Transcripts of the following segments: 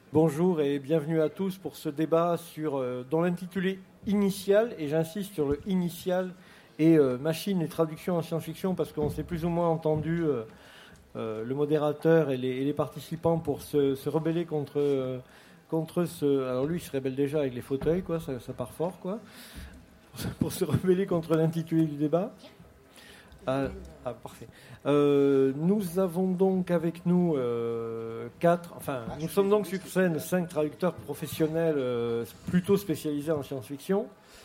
Bonjour et bienvenue à tous pour ce débat dont l'intitulé initial, et j'insiste sur le initial, est machine et traduction en science-fiction, parce qu'on s'est plus ou moins entendu, le modérateur et les participants, pour se rebeller contre ce... Alors lui, il se rébelle déjà avec les fauteuils, quoi, ça part fort, quoi, pour se rebeller contre l'intitulé du débat. Parfait. Nous avons donc avec nous nous sommes donc sur scène 5 traducteurs professionnels plutôt spécialisés en science-fiction.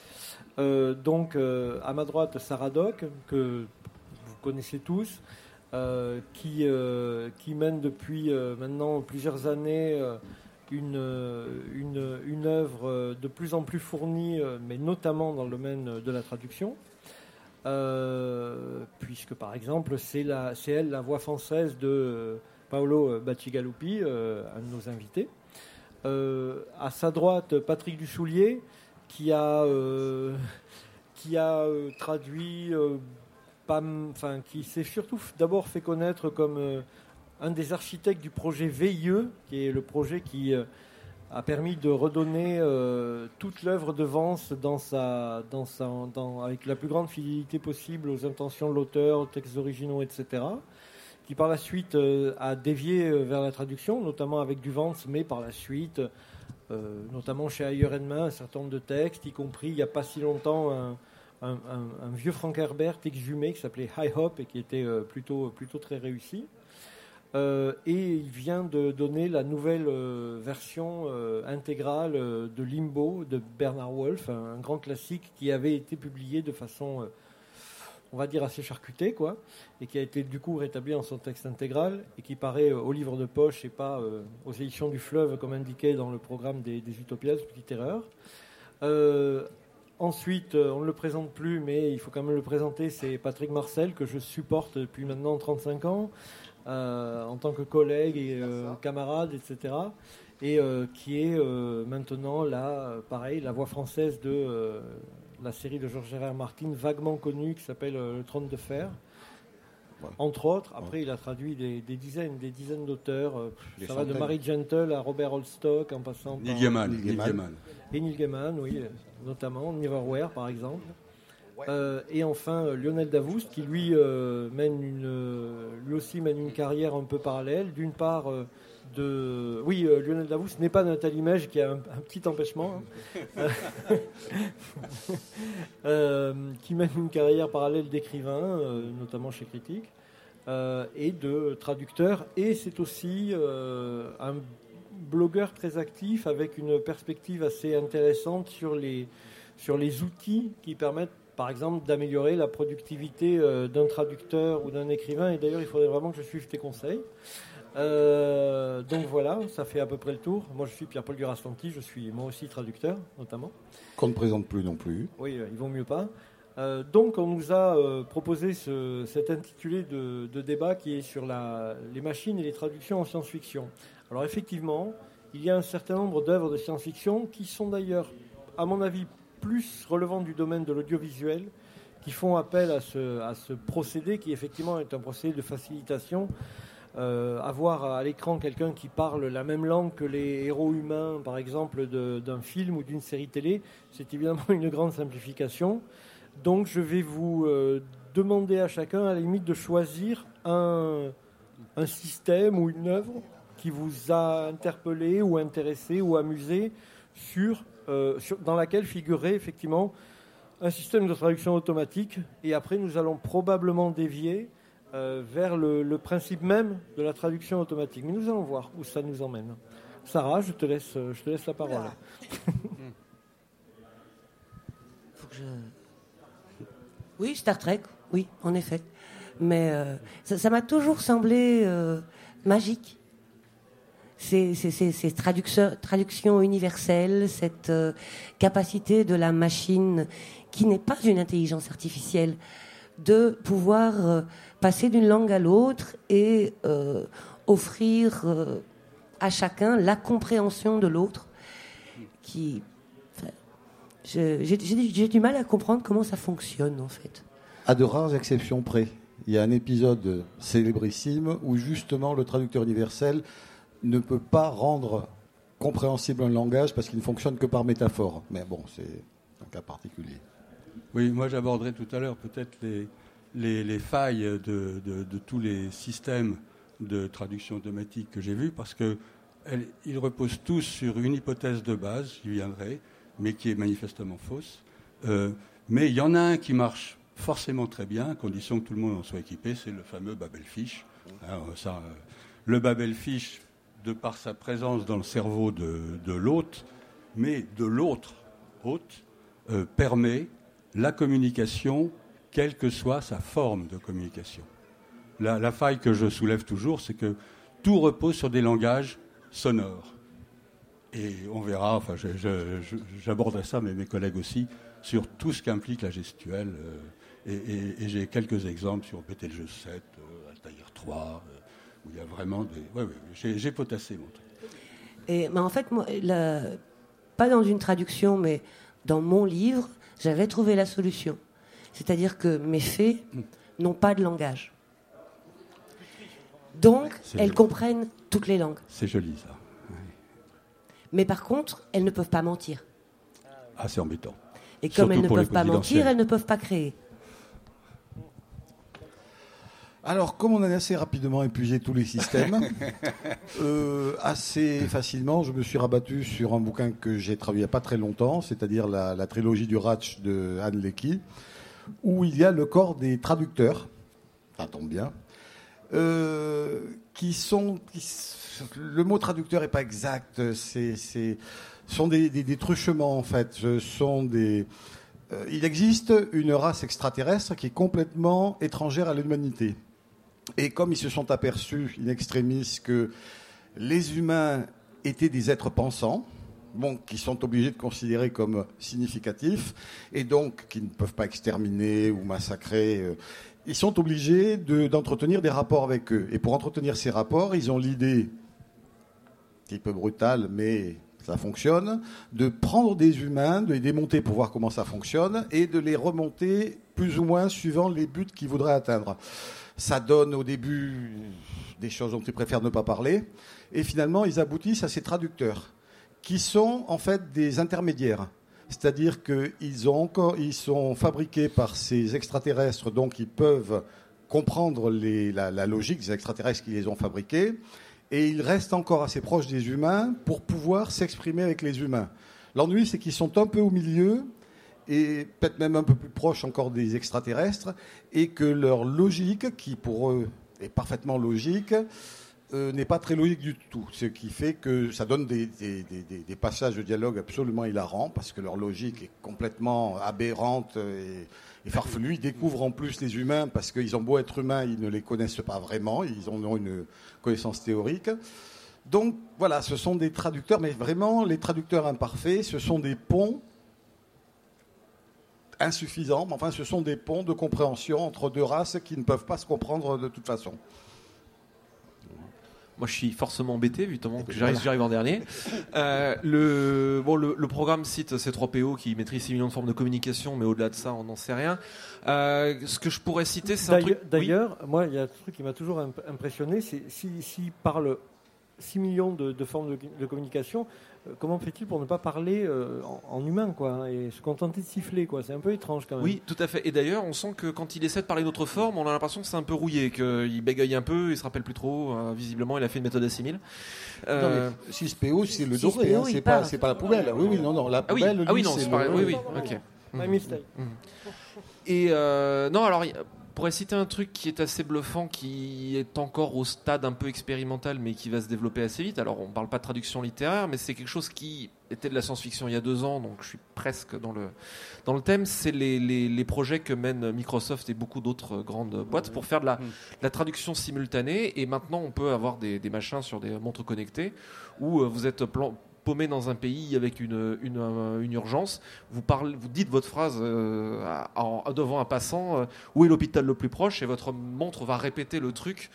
À ma droite, Sarah Doc, que vous connaissez tous, qui mène depuis maintenant plusieurs années une œuvre de plus en plus fournie, mais notamment dans le domaine de la traduction. Puisque par exemple c'est elle la voix française de Paolo Bacigalupi, un de nos invités. À sa droite, Patrick Dussoulier, qui a traduit, qui s'est surtout d'abord fait connaître comme un des architectes du projet VIE, qui est le projet qui a permis de redonner toute l'œuvre de Vance avec la plus grande fidélité possible aux intentions de l'auteur, aux textes originaux, etc. Qui par la suite a dévié vers la traduction, notamment avec du Vance, mais par la suite, notamment chez Ayer Edman, un certain nombre de textes, y compris il n'y a pas si longtemps un vieux Frank Herbert exhumé qui s'appelait High Hop et qui était plutôt très réussi. Et il vient de donner la nouvelle version intégrale de Limbo de Bernard Wolfe, un grand classique qui avait été publié de façon, on va dire, assez charcutée, quoi, et qui a été du coup rétabli en son texte intégral et qui paraît au livre de poche et pas aux éditions du Fleuve comme indiqué dans le programme des Utopias, petite erreur. Ensuite, on ne le présente plus, mais il faut quand même le présenter, c'est Patrick Marcel, que je supporte depuis maintenant 35 ans. En tant que collègue et camarade, etc. Et qui est maintenant la voix française de la série de Georges R.R. Martin, vaguement connue, qui s'appelle Le Trône de Fer. Ouais. Entre autres, après il a traduit des dizaines d'auteurs. Ça va de Mary Gentle à Robert Holstock, en passant par... Neil Gaiman. Et Neil Gaiman, oui, notamment, Neverwhere par exemple. Et enfin Lionel Davoust, qui lui aussi mène une carrière un peu parallèle. D'une part, Lionel Davoust n'est pas Nathalie Mège, qui a un petit empêchement, qui mène une carrière parallèle d'écrivain, notamment chez Critique, et de traducteur. Et c'est aussi un blogueur très actif, avec une perspective assez intéressante sur les outils qui permettent, par exemple, d'améliorer la productivité d'un traducteur ou d'un écrivain. Et d'ailleurs, il faudrait vraiment que je suive tes conseils. Donc voilà, ça fait à peu près le tour. Moi, je suis Pierre-Paul Durastanti, je suis moi aussi traducteur, notamment. Qu'on ne présente plus non plus. Oui, il vaut mieux pas. Donc, on nous a proposé cet intitulé de débat qui est sur les machines et les traductions en science-fiction. Alors, effectivement, il y a un certain nombre d'œuvres de science-fiction qui sont d'ailleurs, à mon avis, plus relevant du domaine de l'audiovisuel, qui font appel à ce procédé qui effectivement est un procédé de facilitation. Avoir à l'écran quelqu'un qui parle la même langue que les héros humains, par exemple, d'un film ou d'une série télé, c'est évidemment une grande simplification. Donc je vais vous demander à chacun, à la limite, de choisir un système ou une œuvre qui vous a interpellé ou intéressé ou amusé dans laquelle figurait effectivement un système de traduction automatique, et après nous allons probablement dévier vers le principe même de la traduction automatique. Mais nous allons voir où ça nous emmène. Sarah, je te laisse la parole. Faut que Oui, Star Trek, oui, en effet. Mais ça m'a toujours semblé magique. Ces traductions universelles, cette capacité de la machine, qui n'est pas une intelligence artificielle, de pouvoir passer d'une langue à l'autre et offrir à chacun la compréhension de l'autre. J'ai du mal à comprendre comment ça fonctionne, en fait. À de rares exceptions près. Il y a un épisode célébrissime où justement le traducteur universel ne peut pas rendre compréhensible un langage parce qu'il ne fonctionne que par métaphore. Mais bon, c'est un cas particulier. Oui, moi j'aborderai tout à l'heure peut-être les failles de tous les systèmes de traduction automatique que j'ai vus, parce qu'ils reposent tous sur une hypothèse de base, j'y viendrai, mais qui est manifestement fausse. Mais il y en a un qui marche forcément très bien, à condition que tout le monde en soit équipé, c'est le fameux Babelfish. Le Babelfish, de par sa présence dans le cerveau de l'hôte, mais de l'autre hôte, permet la communication, quelle que soit sa forme de communication. La faille que je soulève toujours, c'est que tout repose sur des langages sonores. Et on verra, enfin, j'aborderai ça, mais mes collègues aussi, sur tout ce qu'implique la gestuelle. Et j'ai quelques exemples sur Betelgeuse 7, Altaïr 3, où il y a vraiment des... Oui, j'ai potassé mon truc. Mais en fait, moi, pas dans une traduction, mais dans mon livre, j'avais trouvé la solution. C'est-à-dire que mes fées n'ont pas de langage. Donc, elles comprennent toutes les langues. C'est joli, ça. Oui. Mais par contre, elles ne peuvent pas mentir. Ah, c'est embêtant. Et comme elles ne peuvent pas mentir, elles ne peuvent pas créer. Alors, comme on a assez rapidement épuisé tous les systèmes, assez facilement, je me suis rabattu sur un bouquin que j'ai traduit il n'y a pas très longtemps, c'est-à-dire la trilogie du Ratch de Anne Leckie, où il y a le corps des traducteurs, ça tombe bien, le mot traducteur n'est pas exact, sont des truchements en fait, il existe une race extraterrestre qui est complètement étrangère à l'humanité. Et comme ils se sont aperçus, in extremis, que les humains étaient des êtres pensants, qui sont obligés de considérer comme significatifs, et donc qui ne peuvent pas exterminer ou massacrer, ils sont obligés d'entretenir des rapports avec eux. Et pour entretenir ces rapports, ils ont l'idée, un petit peu brutale, mais ça fonctionne, de prendre des humains, de les démonter pour voir comment ça fonctionne, et de les remonter plus ou moins suivant les buts qu'ils voudraient atteindre. Ça donne au début des choses dont ils préfèrent ne pas parler, et finalement ils aboutissent à ces traducteurs, qui sont en fait des intermédiaires. C'est-à-dire qu'ils sont fabriqués par ces extraterrestres, donc ils peuvent comprendre la logique des extraterrestres qui les ont fabriqués, et ils restent encore assez proches des humains pour pouvoir s'exprimer avec les humains. L'ennui, c'est qu'ils sont un peu au milieu, et peut-être même un peu plus proches encore des extraterrestres, et que leur logique, qui pour eux est parfaitement logique, n'est pas très logique du tout. Ce qui fait que ça donne des passages de dialogue absolument hilarants, parce que leur logique est complètement aberrante et farfelue. Ils découvrent en plus les humains, parce qu'ils ont beau être humains, ils ne les connaissent pas vraiment, ils en ont une connaissance théorique. Donc voilà, ce sont des traducteurs, mais vraiment les traducteurs imparfaits, ce sont des ponts insuffisants, mais enfin ce sont des ponts de compréhension entre deux races qui ne peuvent pas se comprendre de toute façon. Moi, je suis forcément embêté, vu que j'arrive en dernier. Le programme cite C3PO qui maîtrise 6 millions de formes de communication, mais au-delà de ça, on n'en sait rien. Ce que je pourrais citer, c'est un truc... D'ailleurs, moi, il y a un truc qui m'a toujours impressionné, c'est s'il parle 6 millions de formes de communication, comment fait-il pour ne pas parler en humain, quoi, et se contenter de siffler, quoi. C'est un peu étrange quand même. Oui, tout à fait. Et d'ailleurs, on sent que quand il essaie de parler d'autres formes, on a l'impression que c'est un peu rouillé, qu'il bégaye un peu, il se rappelle plus trop. Visiblement, il a fait une méthode assimile. 6PO, c'est le doré, hein, c'est pas la poubelle. Oui, non, la poubelle. C'est pareil. Oui, ok. My mistake. Et non, alors. Pour citer un truc qui est assez bluffant, qui est encore au stade un peu expérimental, mais qui va se développer assez vite. Alors, on ne parle pas de traduction littéraire, mais c'est quelque chose qui était de la science-fiction il y a 2 ans, donc je suis presque dans le thème. C'est les projets que mènent Microsoft et beaucoup d'autres grandes boîtes pour faire de la traduction simultanée. Et maintenant, on peut avoir des machins sur des montres connectées où vous êtes paumé dans un pays avec une urgence, vous dites votre phrase devant un passant, où est l'hôpital le plus proche, et votre montre va répéter le truc,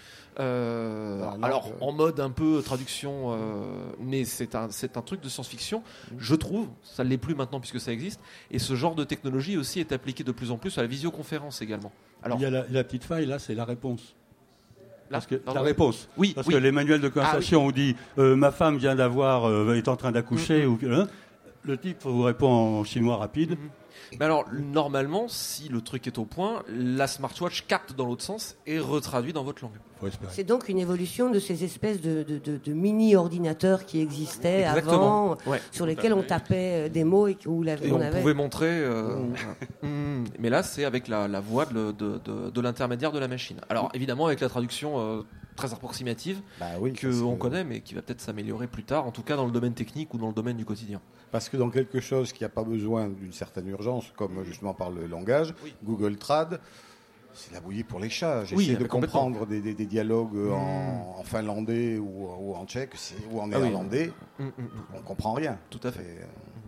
en mode un peu traduction, mais c'est un truc de science-fiction, je trouve, ça ne l'est plus maintenant puisque ça existe, et ce genre de technologie aussi est appliqué de plus en plus à la visioconférence également. Alors, il y a la petite faille là, c'est la réponse. Parce que la réponse. Oui, parce que les manuels de conversation on dit ma femme vient est en train d'accoucher ou le type vous répond en chinois rapide. Mais alors, normalement, si le truc est au point, la smartwatch capte dans l'autre sens et retraduit dans votre langue. C'est donc une évolution de ces espèces de mini-ordinateurs qui existaient avant, sur lesquels on tapait des mots et où on pouvait montrer. Mais là, c'est avec la voix de l'intermédiaire de la machine. Alors, évidemment, avec la traduction très approximative qu'on connaît, mais qui va peut-être s'améliorer plus tard, en tout cas dans le domaine technique ou dans le domaine du quotidien. Parce que dans quelque chose qui n'a pas besoin d'une certaine urgence, comme justement par le langage, Google Trad, c'est la bouillie pour les chats. J'essaie de comprendre des dialogues en finlandais ou en tchèque ou en néerlandais. On ne comprend rien. Tout à fait.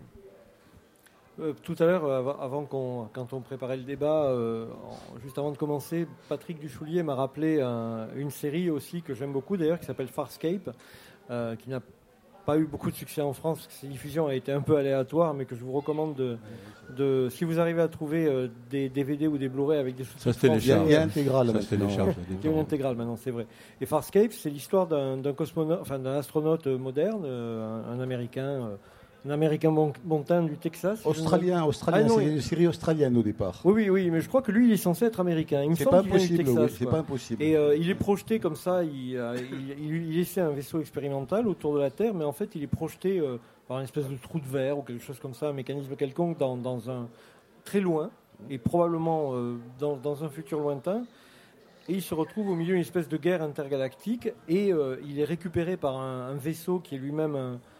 Tout à l'heure, quand on préparait le débat, juste avant de commencer, Patrick Duchoulier m'a rappelé une série aussi que j'aime beaucoup d'ailleurs, qui s'appelle Farscape, qui n'a pas eu beaucoup de succès en France, parce que sa diffusion a été un peu aléatoire, mais que je vous recommande si vous arrivez à trouver des DVD ou des Blu-ray avec des sous-titres français. Il y a intégral maintenant. Il y a une intégrale maintenant, c'est vrai. Et Farscape, c'est l'histoire d'un astronaute moderne, un Américain. Un Américain montagne du Texas. Australien, c'est une série australienne au départ. Oui, mais je crois que lui, il est censé être américain. C'est pas impossible. C'est pas impossible. Et il est projeté comme ça. Il essaie un vaisseau expérimental autour de la Terre, mais en fait, il est projeté par une espèce de trou de verre ou quelque chose comme ça, un mécanisme quelconque dans un très loin et probablement dans un futur lointain. Et il se retrouve au milieu d'une espèce de guerre intergalactique et il est récupéré par un vaisseau qui est lui-même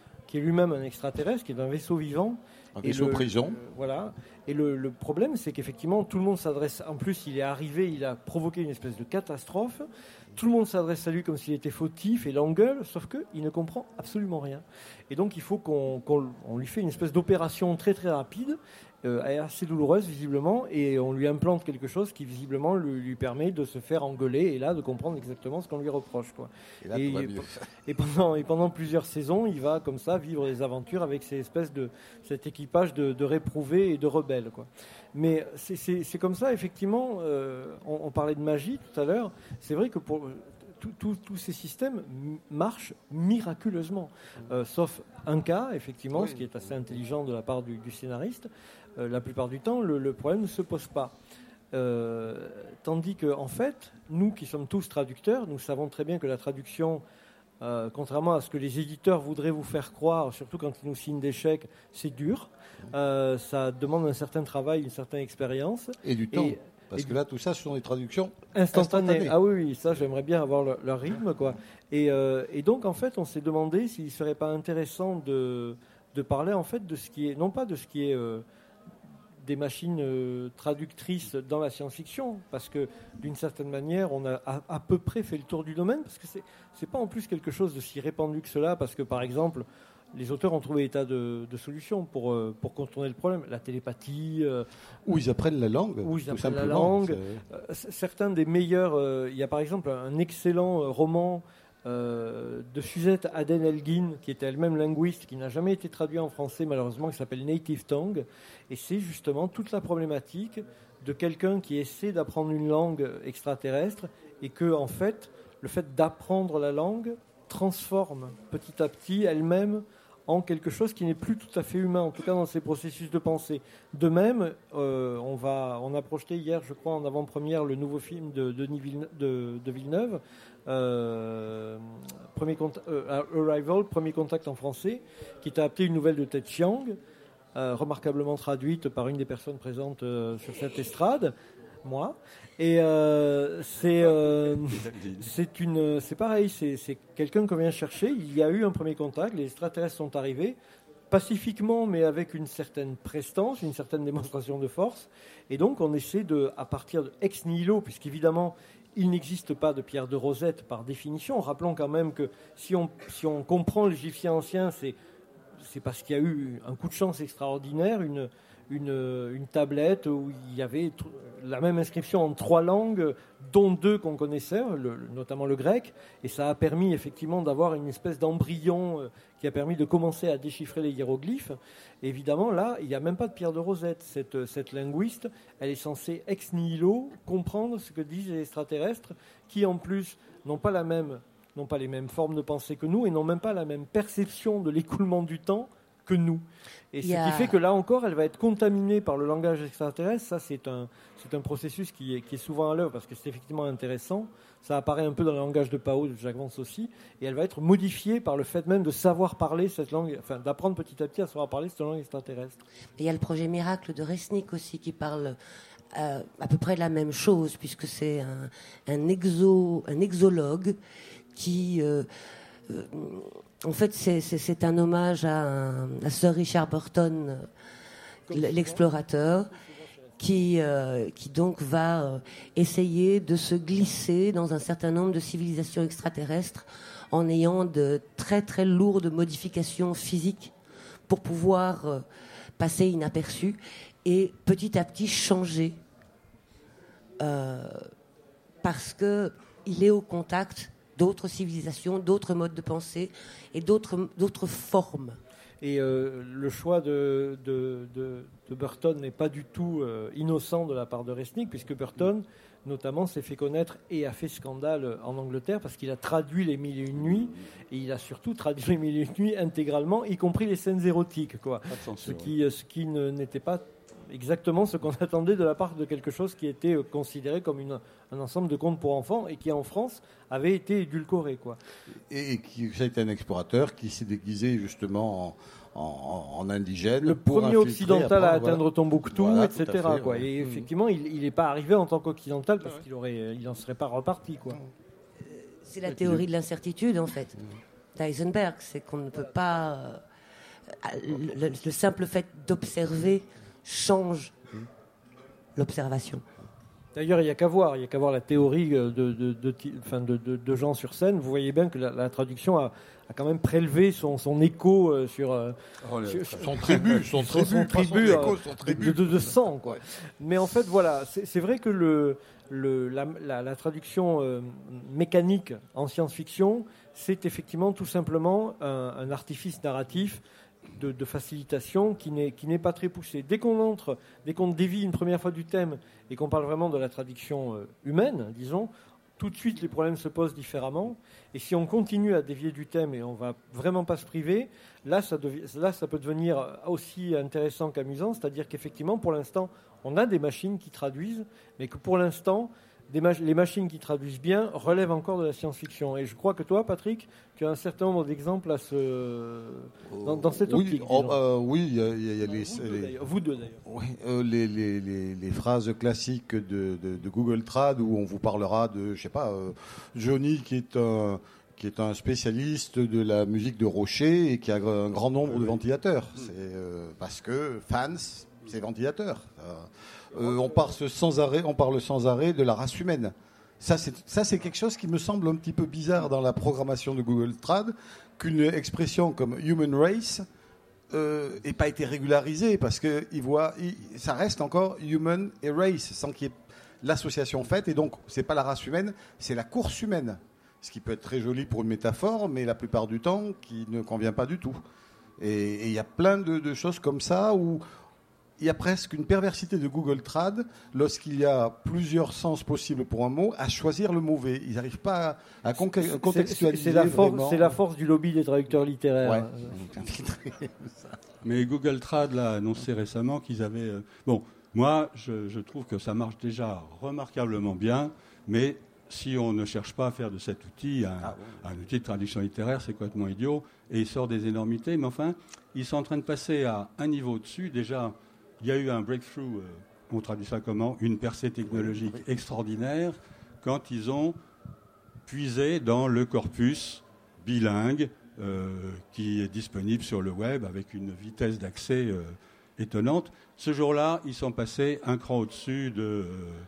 un extraterrestre, qui est un vaisseau vivant. Un vaisseau prison. Voilà. Et le problème, c'est qu'effectivement, tout le monde s'adresse... En plus, il est arrivé, il a provoqué une espèce de catastrophe. Tout le monde s'adresse à lui comme s'il était fautif et l'engueule, sauf qu'il ne comprend absolument rien. Et donc, il faut qu'on lui fait une espèce d'opération très, très rapide, assez douloureuse, visiblement, et on lui implante quelque chose qui, visiblement, lui permet de se faire engueuler et là, de comprendre exactement ce qu'on lui reproche, quoi. Et pendant plusieurs saisons, il va, comme ça, vivre des aventures avec cet équipage de réprouvés et de rebelles, quoi. Mais c'est comme ça, effectivement, on parlait de magie tout à l'heure, c'est vrai que tous ces systèmes marchent miraculeusement, sauf un cas, effectivement, ce qui est assez intelligent de la part du scénariste. La plupart du temps, le problème ne se pose pas. Tandis que, en fait, nous qui sommes tous traducteurs, nous savons très bien que la traduction, contrairement à ce que les éditeurs voudraient vous faire croire, surtout quand ils nous signent des chèques, c'est dur. Ça demande un certain travail, une certaine expérience. Et du temps. Parce que là, tout ça, ce sont des traductions instantanées. Ah oui, ça, j'aimerais bien avoir leur rythme, quoi. Et donc, en fait, on s'est demandé s'il ne serait pas intéressant de parler, en fait, de ce qui est, non pas de ce qui est des machines traductrices dans la science-fiction, parce que, d'une certaine manière, on a à peu près fait le tour du domaine, parce que c'est pas en plus quelque chose de si répandu que cela, parce que, par exemple, les auteurs ont trouvé des tas de solutions pour contourner le problème. La télépathie. Où ils apprennent la langue. Certains des meilleurs. Il y a par exemple un excellent roman de Suzette Aden-Elgin, qui était elle-même linguiste, qui n'a jamais été traduit en français malheureusement, qui s'appelle Native Tongue. Et c'est justement toute la problématique de quelqu'un qui essaie d'apprendre une langue extraterrestre et que, en fait, le fait d'apprendre la langue transforme petit à petit elle-même en quelque chose qui n'est plus tout à fait humain, en tout cas dans ses processus de pensée. De même, on a projeté hier, je crois, en avant-première, le nouveau film de Villeneuve, Arrival, Premier Contact en français, qui est adapté une nouvelle de Ted Chiang, remarquablement traduite par une des personnes présentes sur cette estrade, moi. Et c'est pareil, c'est quelqu'un qu'on vient chercher. Il y a eu un premier contact, les extraterrestres sont arrivés pacifiquement, mais avec une certaine prestance, une certaine démonstration de force. Et donc on essaie à partir de ex nihilo, puisqu'évidemment il n'existe pas de pierre de Rosette par définition. Rappelons quand même que si on comprend l'Égyptien ancien, c'est parce qu'il y a eu un coup de chance extraordinaire, une tablette où il y avait la même inscription en 3 langues, dont 2 qu'on connaissait, notamment le grec, et ça a permis effectivement d'avoir une espèce d'embryon qui a permis de commencer à déchiffrer les hiéroglyphes. Et évidemment, là, il n'y a même pas de pierre de Rosette. Cette linguiste, elle est censée ex nihilo comprendre ce que disent les extraterrestres, qui en plus n'ont pas les mêmes formes de pensée que nous, et n'ont même pas la même perception de l'écoulement du temps que nous. Et ce qui fait que là encore, elle va être contaminée par le langage extraterrestre. Ça, c'est un processus qui est souvent à l'œuvre, parce que c'est effectivement intéressant. Ça apparaît un peu dans le langage de Pao, de Jacques Vance aussi. Et elle va être modifiée par le fait même de savoir parler cette langue, enfin d'apprendre petit à petit à savoir parler cette langue extraterrestre. Et il y a le projet Miracle de Resnick aussi qui parle à peu près de la même chose, puisque c'est un exologue qui... en fait, c'est un hommage à Sir Richard Burton, l'explorateur, qui donc va essayer de se glisser dans un certain nombre de civilisations extraterrestres en ayant de très très lourdes modifications physiques pour pouvoir passer inaperçu et petit à petit changer parce qu'il est au contact d'autres civilisations, d'autres modes de pensée et d'autres formes. Et le choix de Burton n'est pas du tout innocent de la part de Resnick, puisque Burton, notamment, s'est fait connaître et a fait scandale en Angleterre parce qu'il a traduit les Mille et une nuits, et il a surtout traduit les Mille et une nuits intégralement, y compris les scènes érotiques, quoi. Ce qui n'était pas exactement ce qu'on attendait de la part de quelque chose qui était considéré comme un ensemble de contes pour enfants et qui en France avait été édulcoré, quoi. Et qui c'était un explorateur qui s'est déguisé justement en indigène. Le premier occidental à atteindre Tombouctou, voilà, etc. Fait, quoi. Et effectivement, il n'est pas arrivé en tant qu'occidental parce qu'il n'en serait pas reparti, quoi. C'est la théorie de l'incertitude, en fait, d'Heisenberg. C'est qu'on ne peut pas... le simple fait d'observer change l'observation. D'ailleurs, il n'y a qu'à voir la théorie de gens sur scène. Vous voyez bien que la traduction a quand même prélevé son écho sur son tribut de sang, quoi. Mais en fait, voilà, c'est vrai que la traduction mécanique en science-fiction, c'est effectivement tout simplement un artifice narratif de facilitation qui n'est pas très poussé. Dès qu'on dévie une première fois du thème et qu'on parle vraiment de la traduction humaine, disons, tout de suite les problèmes se posent différemment. Et si on continue à dévier du thème et on va vraiment pas se priver, là ça peut devenir aussi intéressant qu'amusant. C'est-à-dire qu'effectivement, pour l'instant, on a des machines qui traduisent, mais que pour l'instant, les machines qui traduisent bien relèvent encore de la science-fiction. Et je crois que toi, Patrick, tu as un certain nombre d'exemples dans cette optique. Oui, il y a vous deux d'ailleurs. Oui, les phrases classiques de Google Trad où on vous parlera de, je sais pas, Johnny qui est un spécialiste de la musique de Rocher et qui a un grand nombre de ventilateurs. C'est parce que fans, c'est ventilateur. On parle sans arrêt de la race humaine. Ça, c'est quelque chose qui me semble un petit peu bizarre dans la programmation de Google Trad, qu'une expression comme human race n'ait pas été régularisée, parce que ça reste encore human et race, sans qu'il y ait l'association faite. Et donc, c'est pas la race humaine, c'est la course humaine. Ce qui peut être très joli pour une métaphore, mais la plupart du temps, qui ne convient pas du tout. Et il y a plein de choses comme ça où il y a presque une perversité de Google Trad lorsqu'il y a plusieurs sens possibles pour un mot, à choisir le mauvais. Ils n'arrivent pas à contextualiser. C'est la force du lobby des traducteurs littéraires. Ouais. Mais Google Trad l'a annoncé récemment qu'ils avaient... moi, je trouve que ça marche déjà remarquablement bien, mais si on ne cherche pas à faire de cet outil un outil de traduction littéraire, c'est complètement idiot, et il sort des énormités. Mais enfin, ils sont en train de passer à un niveau au-dessus. Déjà, il y a eu un breakthrough, on traduit ça comment, une percée technologique extraordinaire, quand ils ont puisé dans le corpus bilingue qui est disponible sur le web avec une vitesse d'accès étonnante. Ce jour-là, ils sont passés un cran au-dessus de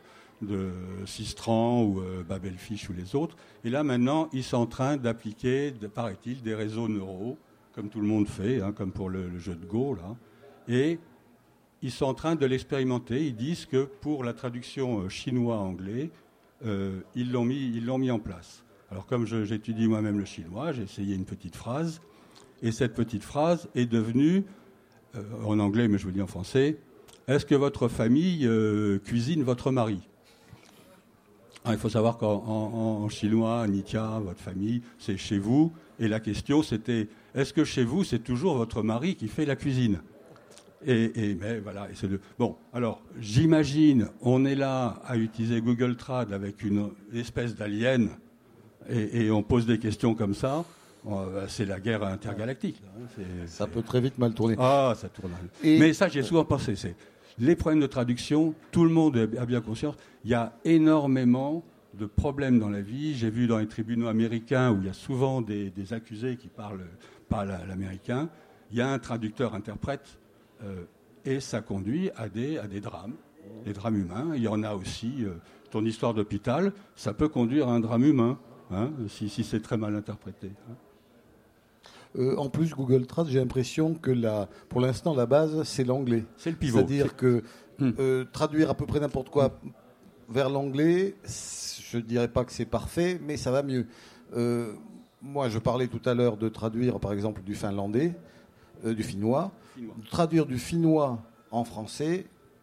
Sistran ou Babelfish ou les autres. Et là, maintenant, ils sont en train d'appliquer, paraît-il, des réseaux neuraux, comme tout le monde fait, comme pour le jeu de Go, là. Et ils sont en train de l'expérimenter. Ils disent que pour la traduction chinois-anglais, ils l'ont mis en place. Alors comme j'étudie moi-même le chinois, j'ai essayé une petite phrase, et cette petite phrase est devenue, en anglais, mais je vous le dis en français, « Est-ce que votre famille cuisine votre mari ?» Alors, il faut savoir qu'en chinois, Nitia, votre famille, c'est chez vous, et la question c'était, est-ce que chez vous, c'est toujours votre mari qui fait la cuisine ? Mais voilà, bon, alors j'imagine, on est là à utiliser Google Trad avec une espèce d'alien et on pose des questions comme ça, c'est la guerre intergalactique. Ça peut très vite mal tourner. Ah, ça tourne mal. Mais ça, j'y ai souvent pensé. Les problèmes de traduction, tout le monde a bien conscience. Il y a énormément de problèmes dans la vie. J'ai vu dans les tribunaux américains où il y a souvent des accusés qui parlent pas l'américain. Il y a un traducteur-interprète. Et ça conduit à des drames, des drames humains. Il y en a aussi, ton histoire d'hôpital, ça peut conduire à un drame humain, hein, si c'est très mal interprété. Hein. En plus, Google Trad, j'ai l'impression que pour l'instant, la base, c'est l'anglais. C'est le pivot. C'est-à-dire que traduire à peu près n'importe quoi vers l'anglais, je ne dirais pas que c'est parfait, mais ça va mieux. Moi, je parlais tout à l'heure de traduire, par exemple, du finlandais, du finnois. Traduire du finnois en français,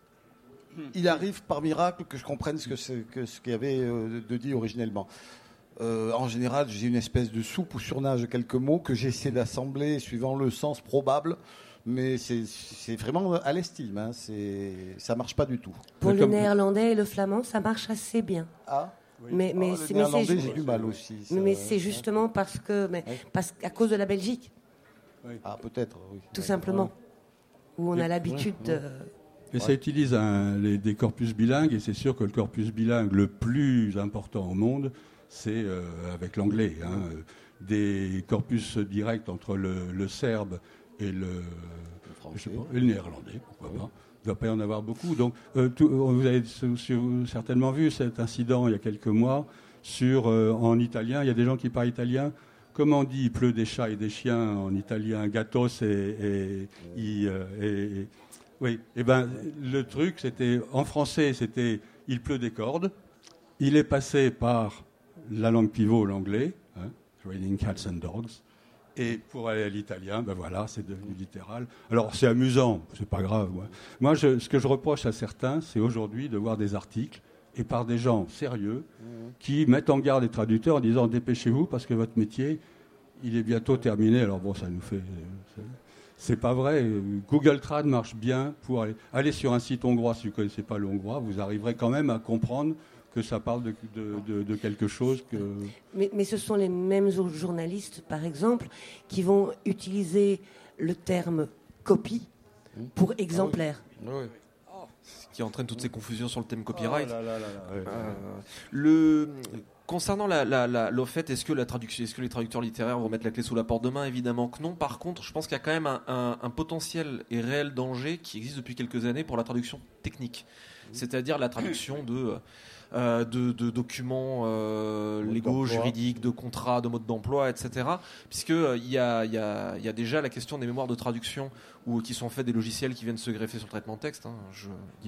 il arrive par miracle que je comprenne ce qu'il y avait de dit originellement. En général, j'ai une espèce de soupe où surnage quelques mots que j'essaie d'assembler suivant le sens probable, mais c'est vraiment à l'estime, hein, ça marche pas du tout. Pour le néerlandais et le flamand, ça marche assez bien. Ah oui. Mais le néerlandais, j'ai du mal aussi. Mais c'est justement parce qu'à cause de la Belgique. Oui. Ah, peut-être, oui. Tout simplement. Où on a l'habitude de... Et ça utilise des corpus bilingues, et c'est sûr que le corpus bilingue le plus important au monde, c'est avec l'anglais. Hein, des corpus directs entre le serbe et le néerlandais, pourquoi pas. Il ne doit pas y en avoir beaucoup. Donc, vous avez certainement vu cet incident il y a quelques mois en italien. Il y a des gens qui parlent italien. Comment on dit il pleut des chats et des chiens en italien, gatos oui. Et ben le truc c'était en français c'était il pleut des cordes. Il est passé par la langue pivot, l'anglais, hein, raining cats and dogs. Et pour aller à l'italien, ben voilà, c'est devenu littéral. Alors c'est amusant, c'est pas grave. Moi, ce que je reproche à certains, c'est aujourd'hui de voir des articles et par des gens sérieux qui mettent en garde les traducteurs en disant dépêchez-vous parce que votre métier il est bientôt terminé. Alors bon, ça nous fait... C'est pas vrai. Google Trad marche bien pour aller sur un site hongrois. Si vous ne connaissez pas le hongrois, vous arriverez quand même à comprendre que ça parle de quelque chose que... Mais ce sont les mêmes journalistes, par exemple, qui vont utiliser le terme copie pour exemplaire. Ah oui. Qui entraîne toutes ces confusions sur le thème copyright. Ouais. Concernant le fait, est-ce que les traducteurs littéraires vont mettre la clé sous la porte demain ? Évidemment que non. Par contre, je pense qu'il y a quand même un potentiel et réel danger qui existe depuis quelques années pour la traduction technique. C'est-à-dire la traduction de documents légaux, juridiques, de contrats, de modes d'emploi, etc. Puisqu'il y a déjà la question des mémoires de traduction qui sont faits des logiciels qui viennent se greffer sur le traitement de texte. Hein, je dis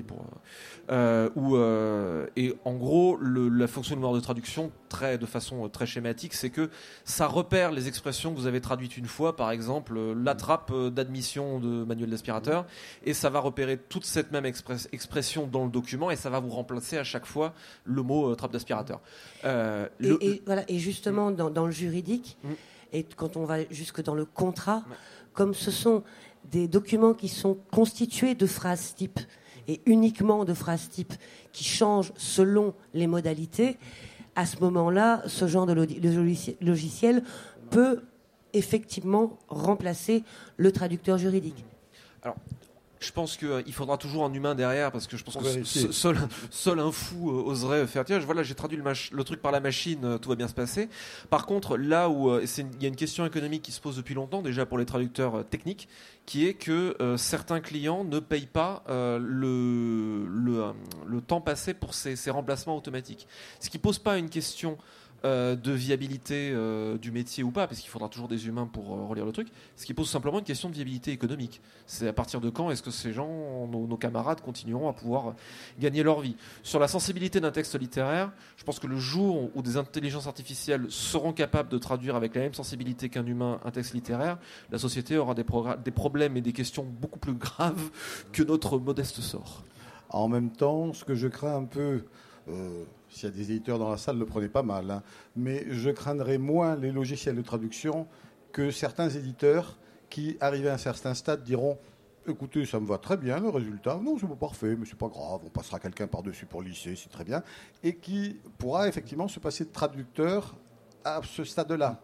et en gros, la fonction de mémoire de traduction, de façon très schématique, c'est que ça repère les expressions que vous avez traduites une fois, par exemple la trappe d'admission de manuel d'aspirateur, et ça va repérer toute cette même expression dans le document et ça va vous remplacer à chaque fois le mot trappe d'aspirateur. Et justement, dans le juridique, et quand on va jusque dans le contrat, comme ce sont des documents qui sont constitués de phrases types et uniquement de phrases types qui changent selon les modalités, à ce moment-là, ce genre de logiciel peut effectivement remplacer le traducteur juridique. Alors, je pense qu'il faudra toujours un humain derrière, parce que je pense que seul un fou oserait faire tiens, voilà, j'ai traduit le truc par la machine, tout va bien se passer. Par contre, là où il y a une question économique qui se pose depuis longtemps, déjà pour les traducteurs techniques, qui est que certains clients ne payent pas le temps passé pour ces remplacements automatiques. Ce qui ne pose pas une question de viabilité du métier ou pas, parce qu'il faudra toujours des humains pour relire le truc, ce qui pose simplement une question de viabilité économique. C'est à partir de quand est-ce que ces gens, nos camarades, continueront à pouvoir gagner leur vie. Sur la sensibilité d'un texte littéraire, je pense que le jour où des intelligences artificielles seront capables de traduire avec la même sensibilité qu'un humain un texte littéraire, la société aura des problèmes et des questions beaucoup plus graves que notre modeste sort. En même temps, ce que je crains un peu... s'il y a des éditeurs dans la salle, le prenez pas mal. Hein. Mais je craindrais moins les logiciels de traduction que certains éditeurs qui, arrivés à un certain stade, diront « Écoutez, ça me va très bien, le résultat. Non, c'est pas parfait, mais c'est pas grave. On passera quelqu'un par-dessus pour lisser, c'est très bien. » Et qui pourra effectivement se passer de traducteur à ce stade-là.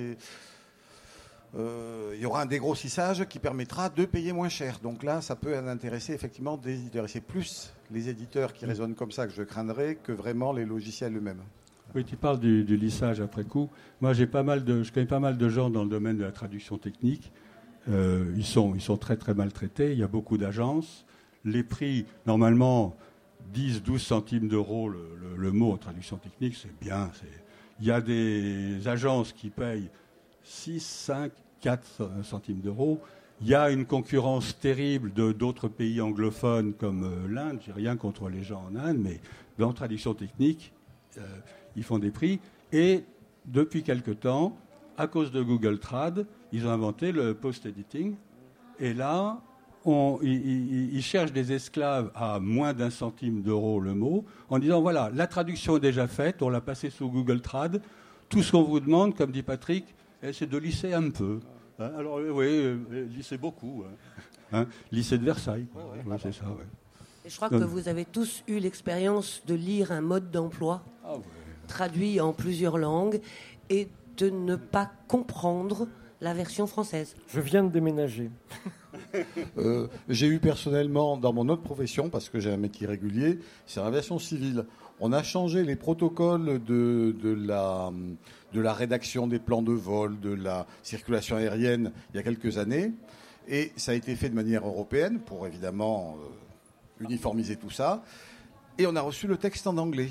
Il y aura un dégrossissage qui permettra de payer moins cher. Donc là, ça peut intéresser effectivement des éditeurs. Et c'est plus les éditeurs qui raisonnent comme ça que je craindrais que vraiment les logiciels eux-mêmes. Oui, tu parles du lissage après coup. Moi, je connais pas mal de gens dans le domaine de la traduction technique. Ils sont très très maltraités. Il y a beaucoup d'agences. Les prix, normalement, 10-12 centimes d'euros le mot en traduction technique, c'est bien. Il y a des agences qui payent 6, 5, 4 centimes d'euros. Il y a une concurrence terrible d'autres pays anglophones comme l'Inde. J'ai rien contre les gens en Inde, mais dans la traduction technique, ils font des prix. Et depuis quelque temps, à cause de Google Trad, ils ont inventé le post-editing. Et là, ils cherchent des esclaves à moins d'1 centime d'euro le mot, en disant, voilà, la traduction est déjà faite, on l'a passée sous Google Trad. Tout ce qu'on vous demande, comme dit Patrick, c'est de lisser un peu. Hein, alors, oui, lisser beaucoup. Hein, lisser de Versailles. Ouais, c'est ça, ouais. Et je crois que vous avez tous eu l'expérience de lire un mode d'emploi traduit en plusieurs langues et de ne pas comprendre la version française. Je viens de déménager. J'ai eu personnellement, dans mon autre profession, parce que j'ai un métier régulier, c'est l'aviation civile. On a changé les protocoles de la rédaction des plans de vol, de la circulation aérienne il y a quelques années. Et ça a été fait de manière européenne pour évidemment uniformiser tout ça. Et on a reçu le texte en anglais.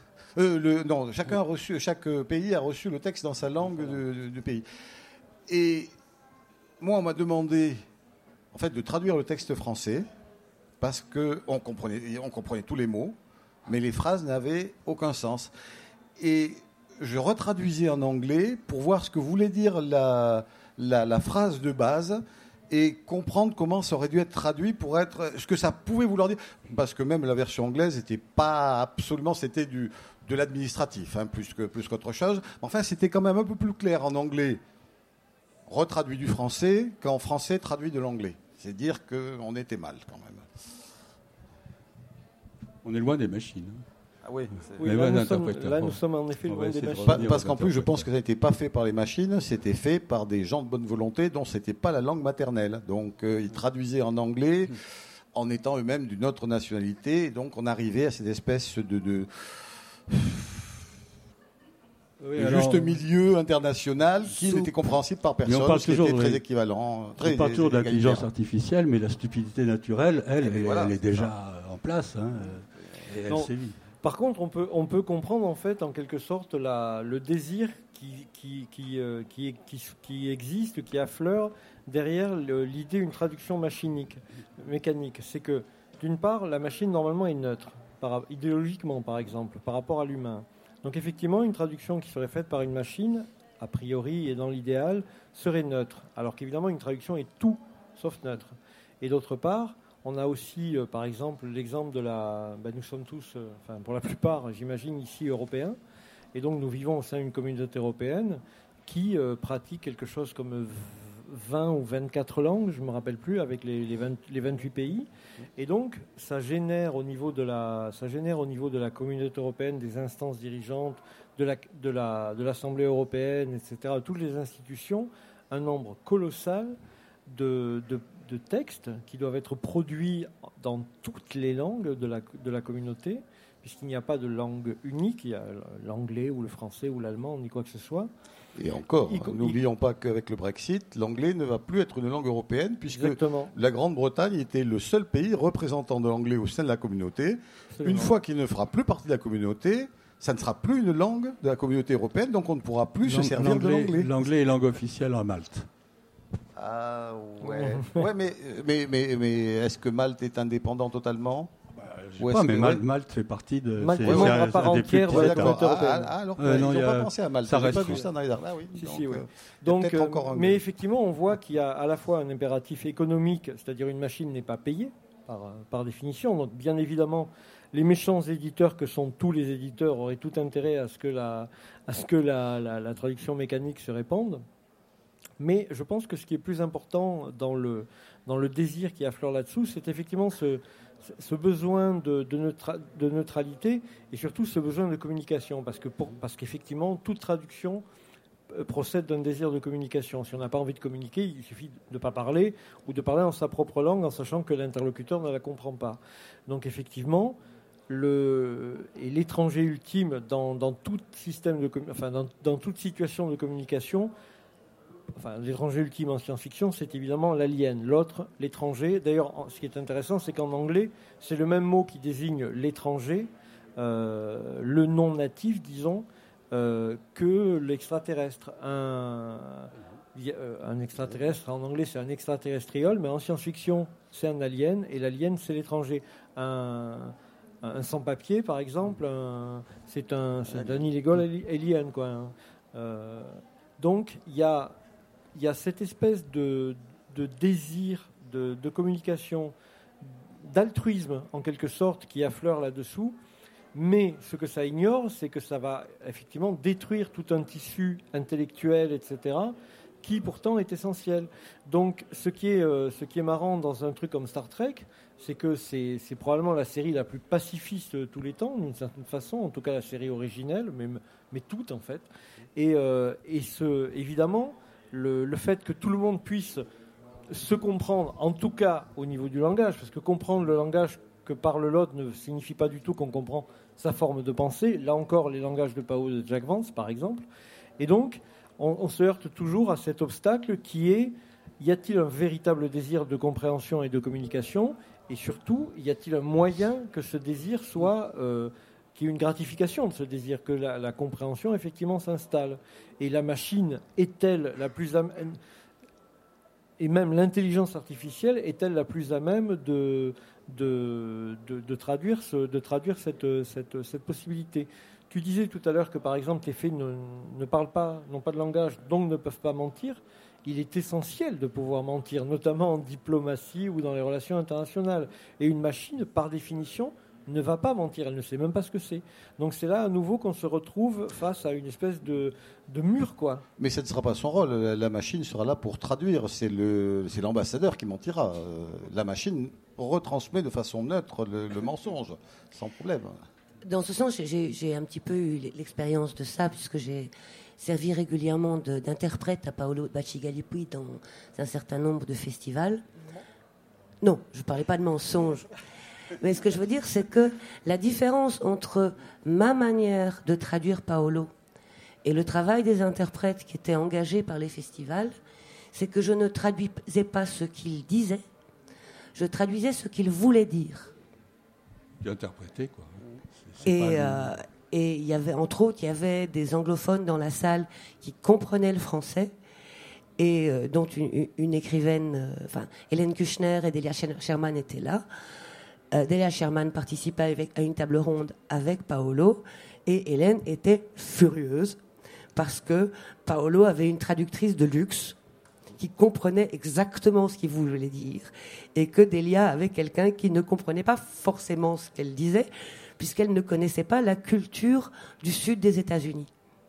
Chaque pays a reçu le texte dans sa langue de pays. Et moi, on m'a demandé en fait de traduire le texte français parce qu'on comprenait tous les mots, mais les phrases n'avaient aucun sens. Et je retraduisais en anglais pour voir ce que voulait dire la phrase de base et comprendre comment ça aurait dû être traduit pour être ce que ça pouvait vouloir dire. Parce que même la version anglaise n'était pas absolument, c'était de l'administratif, hein, plus qu'autre chose. Enfin, c'était quand même un peu plus clair en anglais, retraduit du français, qu'en français traduit de l'anglais. C'est dire qu'on était mal quand même. On est loin des machines. Ah oui, là, nous sommes en effet loin des machines. Parce qu'en plus, je pense que ça n'était pas fait par les machines, c'était fait par des gens de bonne volonté dont ce n'était pas la langue maternelle. Donc, ils traduisaient en anglais en étant eux-mêmes d'une autre nationalité. Et donc, on arrivait à cette espèce de juste milieu international qui n'était compréhensible par personne. On parle toujours très équivalent. On parle toujours d'intelligence artificielle, mais la stupidité naturelle, elle est déjà en place. Hein, et elle sévit. Par contre, on peut comprendre en fait, en quelque sorte, le désir qui existe, qui affleure derrière l'idée d'une traduction mécanique. C'est que, d'une part, la machine normalement est neutre, idéologiquement par exemple, par rapport à l'humain. Donc effectivement, une traduction qui serait faite par une machine, a priori et dans l'idéal, serait neutre. Alors qu'évidemment, une traduction est tout sauf neutre. Et d'autre part, on a aussi, par exemple, l'exemple de nous sommes tous, pour la plupart, j'imagine, ici européens. Et donc nous vivons au sein d'une communauté européenne qui pratique quelque chose comme 20 ou 24 langues, je ne me rappelle plus, avec les 28 pays. Et donc, ça génère au niveau de la communauté européenne, des instances dirigeantes, de l'Assemblée européenne, etc., toutes les institutions, un nombre colossal de textes qui doivent être produits dans toutes les langues de la communauté, puisqu'il n'y a pas de langue unique, il y a l'anglais ou le français ou l'allemand, ni quoi que ce soit. Et encore, n'oublions pas qu'avec le Brexit, l'anglais ne va plus être une langue européenne, puisque la Grande-Bretagne était le seul pays représentant de l'anglais au sein de la communauté. Absolument. Une fois qu'il ne fera plus partie de la communauté, ça ne sera plus une langue de la communauté européenne, donc on ne pourra plus se servir de l'anglais. L'anglais est langue officielle à Malte. Ah ouais. Ouais, mais est-ce que Malte est indépendant totalement? Je sais pas, mais Malte fait partie de. Malte est membre à part entière de la communauté européenne. Alors, ils n'ont pas pensé à Malte. Ça J'ai pas reste vu ça dans les arts. Ah oui. Donc, mais effectivement, on voit qu'il y a à la fois un impératif économique, c'est-à-dire une machine n'est pas payée par définition. Donc, bien évidemment, les méchants éditeurs que sont tous les éditeurs auraient tout intérêt à ce que la traduction mécanique se répande. Mais je pense que ce qui est plus important dans le désir qui affleure là-dessous, c'est effectivement ce besoin de neutralité et surtout ce besoin de communication. Parce qu'effectivement, toute traduction procède d'un désir de communication. Si on n'a pas envie de communiquer, il suffit de ne pas parler ou de parler en sa propre langue en sachant que l'interlocuteur ne la comprend pas. Donc effectivement, l'étranger ultime dans tout système dans toute situation de communication, l'étranger ultime en science-fiction, c'est évidemment l'alien, l'autre, l'étranger. D'ailleurs, ce qui est intéressant, c'est qu'en anglais, c'est le même mot qui désigne l'étranger, le non-natif, disons, que l'extraterrestre. Un extraterrestre, en anglais, c'est un extraterrestrial, mais en science-fiction, c'est un alien, et l'alien, c'est l'étranger. Un sans-papier, par exemple, c'est un illegal alien, quoi. Donc, il y a cette espèce de désir de communication, d'altruisme en quelque sorte qui affleure là-dessous, mais ce que ça ignore, c'est que ça va effectivement détruire tout un tissu intellectuel, etc., qui pourtant est essentiel. Donc ce qui est marrant dans un truc comme Star Trek, c'est que c'est probablement la série la plus pacifiste de tous les temps, d'une certaine façon, en tout cas la série originelle, mais toute en fait. Et évidemment, le fait que tout le monde puisse se comprendre, en tout cas au niveau du langage, parce que comprendre le langage que parle l'autre ne signifie pas du tout qu'on comprend sa forme de pensée. Là encore, les langages de Pao de Jack Vance, par exemple. Et donc, on se heurte toujours à cet obstacle qui est, y a-t-il un véritable désir de compréhension et de communication? Et surtout, y a-t-il un moyen que ce désir soit... qu'il y ait une gratification de ce désir, que la compréhension effectivement s'installe. Et la machine est-elle la plus et même l'intelligence artificielle est-elle la plus à même de traduire cette possibilité? Tu disais tout à l'heure que par exemple les faits ne parlent pas, n'ont pas de langage, donc ne peuvent pas mentir. Il est essentiel de pouvoir mentir, notamment en diplomatie ou dans les relations internationales. Et une machine, par définition, ne va pas mentir, elle ne sait même pas ce que c'est. Donc c'est là à nouveau qu'on se retrouve face à une espèce de mur, quoi. Mais ce ne sera pas son rôle, la machine sera là pour traduire, c'est l'ambassadeur qui mentira. La machine retransmet de façon neutre le mensonge, sans problème. Dans ce sens, j'ai un petit peu eu l'expérience de ça, puisque j'ai servi régulièrement d'interprète à Paolo Bacigalupi dans un certain nombre de festivals. Non, je ne parlais pas de mensonge. Mais ce que je veux dire, c'est que la différence entre ma manière de traduire Paolo et le travail des interprètes qui étaient engagés par les festivals, c'est que je ne traduisais pas ce qu'il disait, je traduisais ce qu'il voulait dire. Interpréter, quoi. Et il y avait, entre autres, il y avait des anglophones dans la salle qui comprenaient le français, et dont une écrivaine, Hélène Kushner et Delia Sherman étaient là. Delia Sherman participait à une table ronde avec Paolo, et Hélène était furieuse parce que Paolo avait une traductrice de luxe qui comprenait exactement ce qu'il voulait dire, et que Delia avait quelqu'un qui ne comprenait pas forcément ce qu'elle disait, puisqu'elle ne connaissait pas la culture du sud des États-Unis.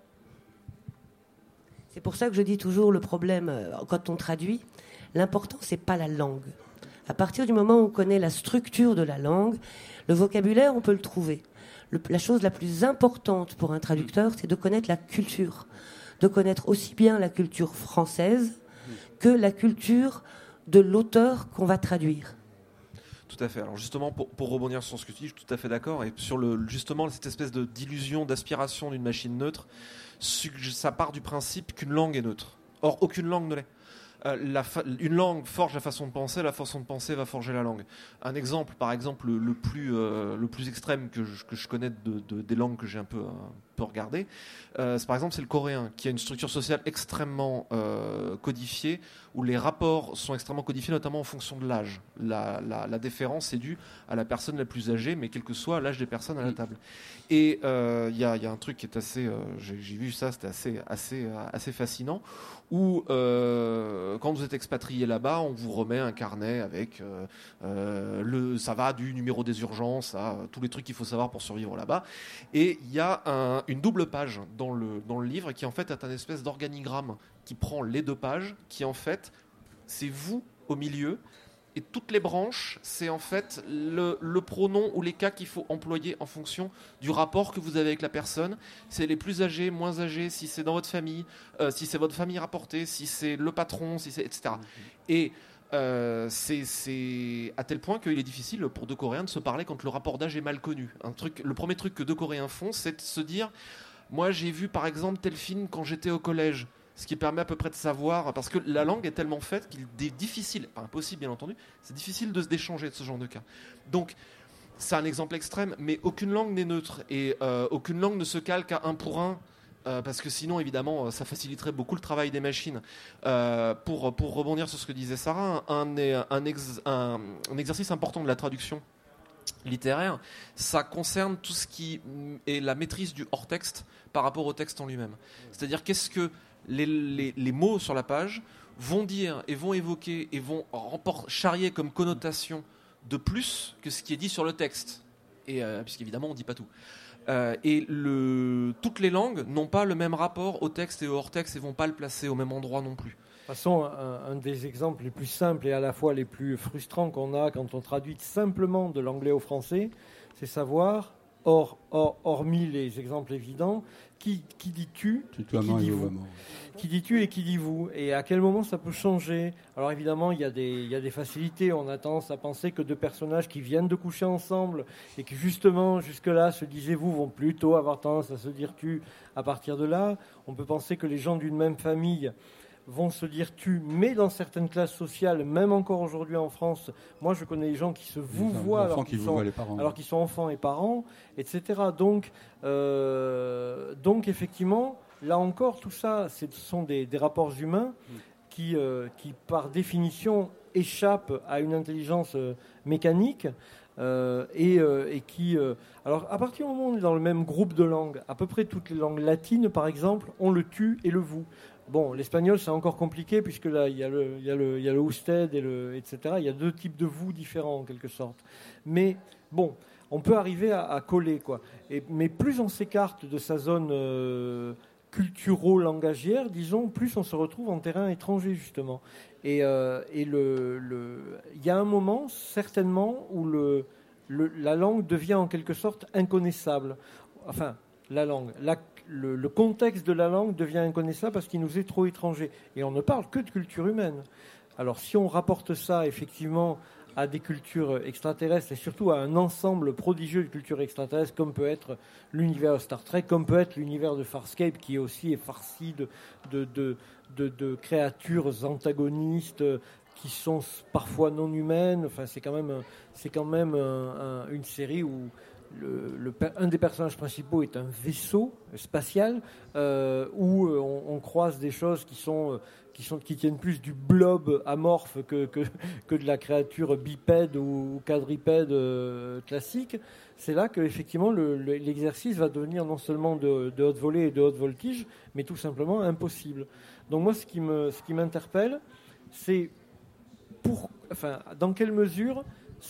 C'est pour ça que je dis toujours, le problème, quand on traduit, l'important, c'est pas la langue. À partir du moment où on connaît la structure de la langue, le vocabulaire, on peut le trouver. La chose la plus importante pour un traducteur, c'est de connaître la culture. De connaître aussi bien la culture française que la culture de l'auteur qu'on va traduire. Tout à fait. Alors justement, pour rebondir sur ce que tu dis, je suis tout à fait d'accord. Et sur justement cette espèce d'illusion, d'aspiration d'une machine neutre, ça part du principe qu'une langue est neutre. Or, aucune langue ne l'est. une langue forge la façon de penser va forger la langue. Un exemple, par exemple, le plus extrême que je connais des langues que j'ai un peu regardées, c'est le coréen, qui a une structure sociale extrêmement codifiée, où les rapports sont extrêmement codifiés, notamment en fonction de l'âge. La déférence est due à la personne la plus âgée, mais quel que soit l'âge des personnes à la table. Et il y a un truc qui est assez... j'ai vu ça, c'était assez fascinant, où quand vous êtes expatrié là-bas, on vous remet un carnet avec ça va du numéro des urgences à tous les trucs qu'il faut savoir pour survivre là-bas. Et il y a une double page dans le livre qui en fait est un espèce d'organigramme qui prend les deux pages, qui en fait c'est vous au milieu. Et toutes les branches, c'est en fait le pronom ou les cas qu'il faut employer en fonction du rapport que vous avez avec la personne. C'est les plus âgés, moins âgés, si c'est dans votre famille, si c'est votre famille rapportée, si c'est le patron, si c'est, etc. Et c'est à tel point qu'il est difficile pour deux Coréens de se parler quand le rapport d'âge est mal connu. Le premier truc que deux Coréens font, c'est de se dire « Moi, j'ai vu par exemple tel film quand j'étais au collège ». Ce qui permet à peu près de savoir, parce que la langue est tellement faite qu'il est difficile, pas impossible bien entendu, c'est difficile de se déchanger de ce genre de cas. Donc, c'est un exemple extrême, mais aucune langue n'est neutre, et aucune langue ne se calque à un pour un, parce que sinon, évidemment, ça faciliterait beaucoup le travail des machines. Pour rebondir sur ce que disait Sarah, un exercice important de la traduction littéraire, ça concerne tout ce qui est la maîtrise du hors-texte par rapport au texte en lui-même. C'est-à-dire, qu'est-ce que les mots sur la page vont dire et vont évoquer et vont charrier comme connotation de plus que ce qui est dit sur le texte. Et puisqu'évidemment, on ne dit pas tout. Toutes les langues n'ont pas le même rapport au texte et au hors-texte et ne vont pas le placer au même endroit non plus. De toute façon, un des exemples les plus simples et à la fois les plus frustrants qu'on a quand on traduit simplement de l'anglais au français, c'est savoir, hormis les exemples évidents, qui dit tu, qui dit vous, qui dit tu et qui dit vous, et à quel moment ça peut changer. Alors évidemment, il y a des facilités. On a tendance à penser que deux personnages qui viennent de coucher ensemble et qui justement jusque-là se disaient vous vont plutôt avoir tendance à se dire tu à partir de là. On peut penser que les gens d'une même famille vont se dire tu, mais dans certaines classes sociales, même encore aujourd'hui en France, moi je connais des gens qui se vouvoient alors qu'ils sont enfants et parents, etc. Donc effectivement, là encore, tout ça, ce sont des rapports humains qui par définition, échappent à une intelligence mécanique et qui... alors, à partir du moment où on est dans le même groupe de langues, à peu près toutes les langues latines, par exemple, ont le tu et le vous. Bon, l'espagnol, c'est encore compliqué, puisque là, il y a le usted, etc. Il y a deux types de vous différents, en quelque sorte. Mais, bon, on peut arriver à coller, quoi. Mais plus on s'écarte de sa zone culturo-langagière, disons, plus on se retrouve en terrain étranger, justement. Et il y a un moment, certainement, où la langue devient, en quelque sorte, inconnaissable. Enfin, la langue... Le contexte de la langue devient inconnaissable parce qu'il nous est trop étranger. Et on ne parle que de culture humaine. Alors si on rapporte ça effectivement à des cultures extraterrestres et surtout à un ensemble prodigieux de cultures extraterrestres comme peut être l'univers de Star Trek, comme peut être l'univers de Farscape qui aussi est farci de créatures antagonistes qui sont parfois non humaines. Enfin, c'est quand même une série où un des personnages principaux est un vaisseau spatial où on croise des choses qui tiennent plus du blob amorphe que de la créature bipède ou quadripède classique. C'est là que effectivement l'exercice va devenir non seulement de haute volée et de haute voltige, mais tout simplement impossible. Donc moi, ce qui m'interpelle, c'est dans quelle mesure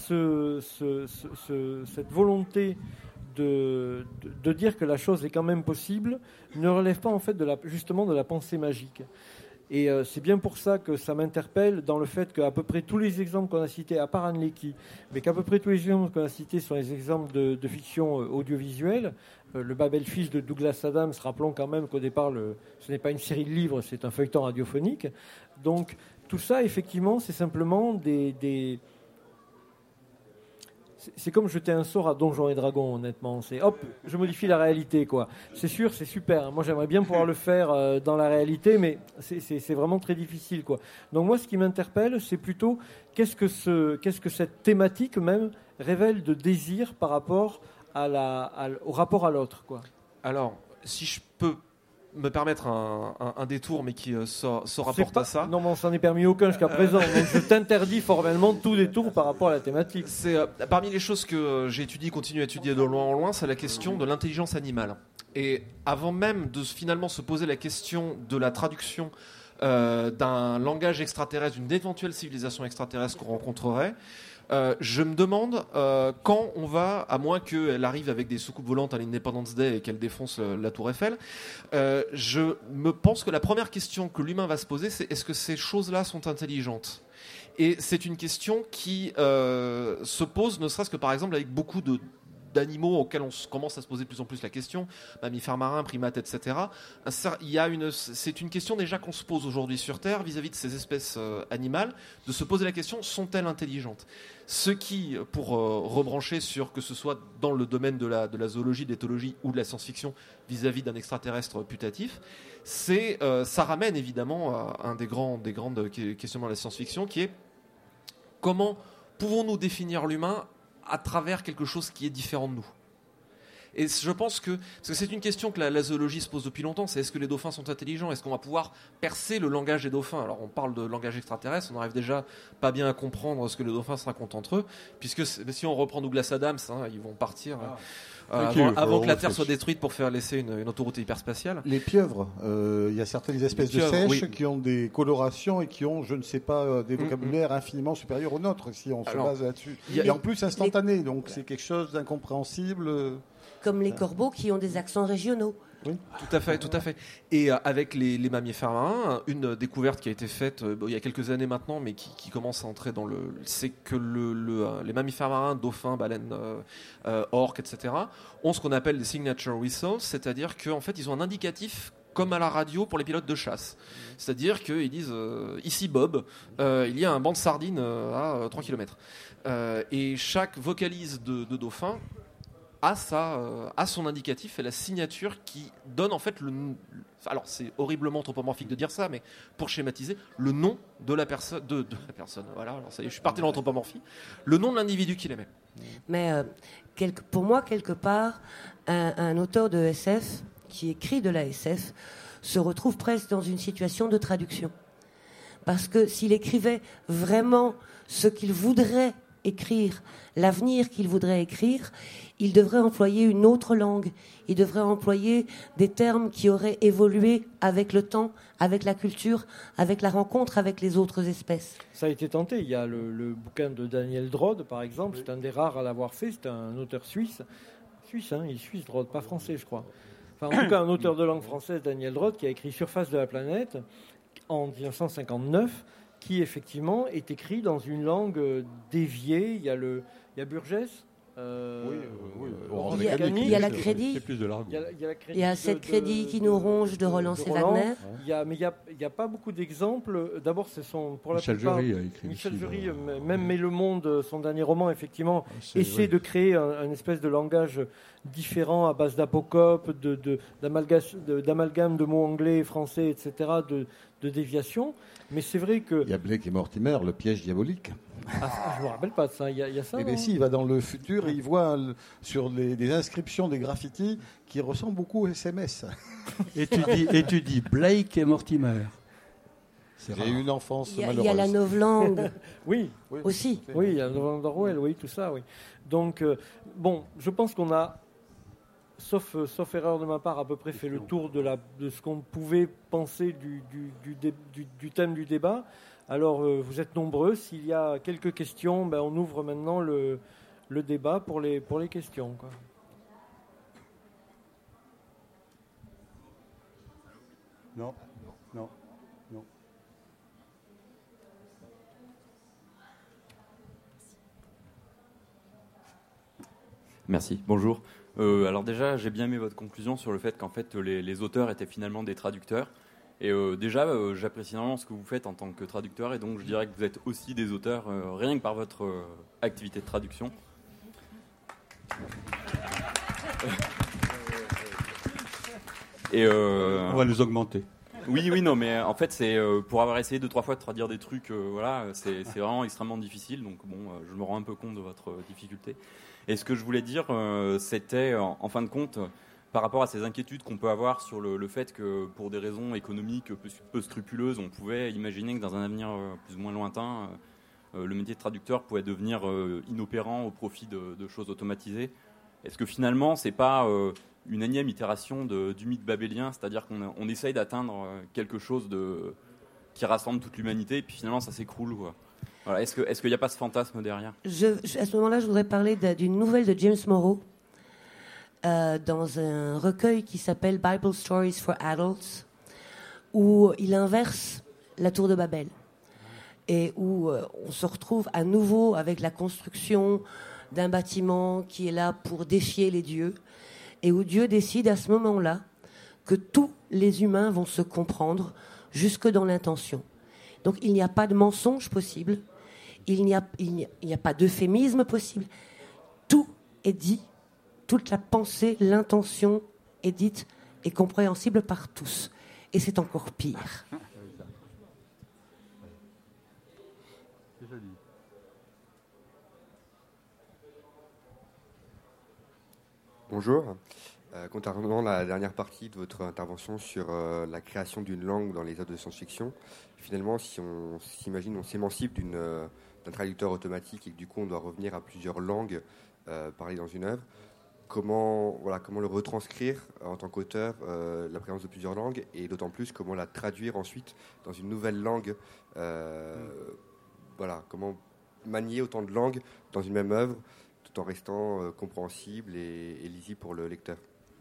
cette volonté de dire que la chose est quand même possible ne relève pas en fait justement de la pensée magique. Et c'est bien pour ça que ça m'interpelle dans le fait qu'à peu près tous les exemples qu'on a cités, à part Anne Leckie, mais qu'à peu près tous les exemples qu'on a cités sont les exemples de fiction audiovisuelle. Le Babelfish de Douglas Adams, rappelons quand même qu'au départ, ce n'est pas une série de livres, c'est un feuilleton radiophonique. Donc tout ça, effectivement, c'est simplement c'est comme jeter un sort à Donjons et Dragons, honnêtement. C'est hop, je modifie la réalité, quoi. C'est sûr, c'est super. Moi, j'aimerais bien pouvoir le faire dans la réalité, mais c'est vraiment très difficile, quoi. Donc moi, ce qui m'interpelle, c'est plutôt qu'est-ce que cette thématique même révèle de désir par rapport au rapport à l'autre, quoi. Alors, si je peux me permettre un détour, mais qui se rapporte à ça. Non, mais on s'en est permis aucun jusqu'à présent. Donc je t'interdis formellement tout détour par rapport à la thématique. C'est parmi les choses que j'ai étudiées, continue à étudier de loin en loin, c'est la question de l'intelligence animale. Et avant même de finalement se poser la question de la traduction d'un langage extraterrestre, d'une éventuelle civilisation extraterrestre qu'on rencontrerait, je me demande quand on va, à moins qu'elle arrive avec des soucoupes volantes à l'Independence Day et qu'elle défonce la Tour Eiffel, je me pense que la première question que l'humain va se poser, c'est est-ce que ces choses-là sont intelligentes ? Et c'est une question qui se pose, ne serait-ce que par exemple avec beaucoup d'animaux auxquels on commence à se poser de plus en plus la question, mammifères marins, primates, etc. C'est une question déjà qu'on se pose aujourd'hui sur Terre vis-à-vis de ces espèces animales, de se poser la question, sont-elles intelligentes ? Ce qui, pour rebrancher sur que ce soit dans le domaine de la zoologie, de l'éthologie ou de la science-fiction vis-à-vis d'un extraterrestre putatif, ça ramène évidemment à un des grandes questionnements de la science-fiction qui est comment pouvons-nous définir l'humain à travers quelque chose qui est différent de nous. Et je pense parce que c'est une question que la zoologie se pose depuis longtemps, c'est est-ce que les dauphins sont intelligents ? Est-ce qu'on va pouvoir percer le langage des dauphins ? Alors on parle de langage extraterrestre, on n'arrive déjà pas bien à comprendre ce que les dauphins se racontent entre eux, puisque si on reprend Douglas Adams, ils vont partir avant que la Terre soit détruite pour faire laisser une autoroute hyperspatiale. Les pieuvres, il y a certaines espèces de sèches qui ont des colorations et qui ont, je ne sais pas, des vocabulaires infiniment supérieurs aux nôtres, si on se base là-dessus. Et en plus instantané, donc c'est quelque chose d'incompréhensible. Comme les corbeaux qui ont des accents régionaux. Oui. Tout à fait. Et avec les mammifères marins, une découverte qui a été faite il y a quelques années maintenant, mais qui commence à entrer dans c'est que les mammifères marins, dauphins, baleines, orques, etc., ont ce qu'on appelle des signature whistles, c'est-à-dire qu'en fait, ils ont un indicatif comme à la radio pour les pilotes de chasse. C'est-à-dire qu'ils disent ici Bob, il y a un banc de sardines à 3 km. Et chaque vocalise de dauphin a son indicatif et la signature qui donne en fait alors c'est horriblement anthropomorphique de dire ça, mais pour schématiser, le nom de la personne, de la personne. Voilà, alors ça y est, je suis parti dans l'anthropomorphie. Le nom de l'individu qu'il aimait. Mais pour moi, quelque part, un auteur de SF qui écrit de la SF se retrouve presque dans une situation de traduction. Parce que s'il écrivait vraiment ce qu'il voudrait écrire, l'avenir qu'il voudrait écrire, il devrait employer une autre langue. Il devrait employer des termes qui auraient évolué avec le temps, avec la culture, avec la rencontre avec les autres espèces. Ça a été tenté. Il y a le bouquin de Daniel Drode, par exemple. C'est un des rares à l'avoir fait. C'est un auteur suisse. Il est suisse, Drode, pas français, je crois. Enfin, en tout cas, un auteur de langue française, Daniel Drode, qui a écrit Surface de la planète en 1959, qui effectivement est écrit dans une langue déviée. Il y a Burgess. Il y a la crédit. C'est plus de l'argot. Il y a cette crédit qui nous ronge de Roland C. Wagner. Mais il n'y a pas beaucoup d'exemples. D'abord, pour la Michel plupart, Jury a écrit. Michel Jury, même Mais le Monde, son dernier roman, effectivement, essaie de créer un espèce de langage différent à base d'apocopes, d'amalgame de mots anglais et français, etc., de déviation. Mais c'est vrai que... Il y a Blake et Mortimer, le piège diabolique. Je ne me rappelle pas de ça. Il y a ça. Eh bien si, il va dans le futur et il voit sur des inscriptions, des graffitis qui ressemblent beaucoup aux SMS. Et tu dis Blake et Mortimer. J'ai eu une enfance malheureuse. Il y a la novlangue oui. aussi. Oui, il y a la novlangue d'Orwell, oui, tout ça, oui. Donc, je pense qu'on a, sauf erreur de ma part, à peu près fait le tour de ce qu'on pouvait penser du thème du débat. Alors, vous êtes nombreux. S'il y a quelques questions, on ouvre maintenant le débat pour les questions, quoi. Non. Merci, bonjour. Alors déjà, j'ai bien aimé votre conclusion sur le fait qu'en fait les auteurs étaient finalement des traducteurs. Et j'apprécie énormément ce que vous faites en tant que traducteur, et donc je dirais que vous êtes aussi des auteurs, rien que par votre activité de traduction. Et On va les augmenter. oui, non, mais en fait, c'est pour avoir essayé 2-3 fois de traduire des trucs, voilà, c'est vraiment extrêmement difficile. Donc bon, je me rends un peu compte de votre difficulté. Et ce que je voulais dire, c'était en fin de compte, par rapport à ces inquiétudes qu'on peut avoir sur le fait que, pour des raisons économiques peu scrupuleuses, on pouvait imaginer que dans un avenir plus ou moins lointain, le métier de traducteur pouvait devenir inopérant au profit de choses automatisées. Est-ce que finalement, c'est pas une énième itération du mythe babélien, c'est-à-dire qu'on essaye d'atteindre quelque chose qui rassemble toute l'humanité, et puis finalement ça s'écroule, quoi. Voilà. Est-ce qu'il n'y a pas ce fantasme derrière ? À ce moment-là, je voudrais parler d'une nouvelle de James Morrow, dans un recueil qui s'appelle Bible Stories for Adults, où il inverse la tour de Babel, et où on se retrouve à nouveau avec la construction d'un bâtiment qui est là pour défier les dieux, et où Dieu décide à ce moment-là que tous les humains vont se comprendre jusque dans l'intention. Donc il n'y a pas de mensonge possible, il n'y a pas d'euphémisme possible. Tout est dit, toute la pensée, l'intention est dite et compréhensible par tous. Et c'est encore pire. Bonjour. Concernant la dernière partie de votre intervention sur la création d'une langue dans les œuvres de science-fiction, finalement, si on s'imagine, on s'émancipe d'un traducteur automatique et que du coup on doit revenir à plusieurs langues parlées dans une œuvre, comment le retranscrire en tant qu'auteur, la présence de plusieurs langues, et d'autant plus comment la traduire ensuite dans une nouvelle langue, comment manier autant de langues dans une même œuvre tout en restant compréhensible et lisible pour le lecteur.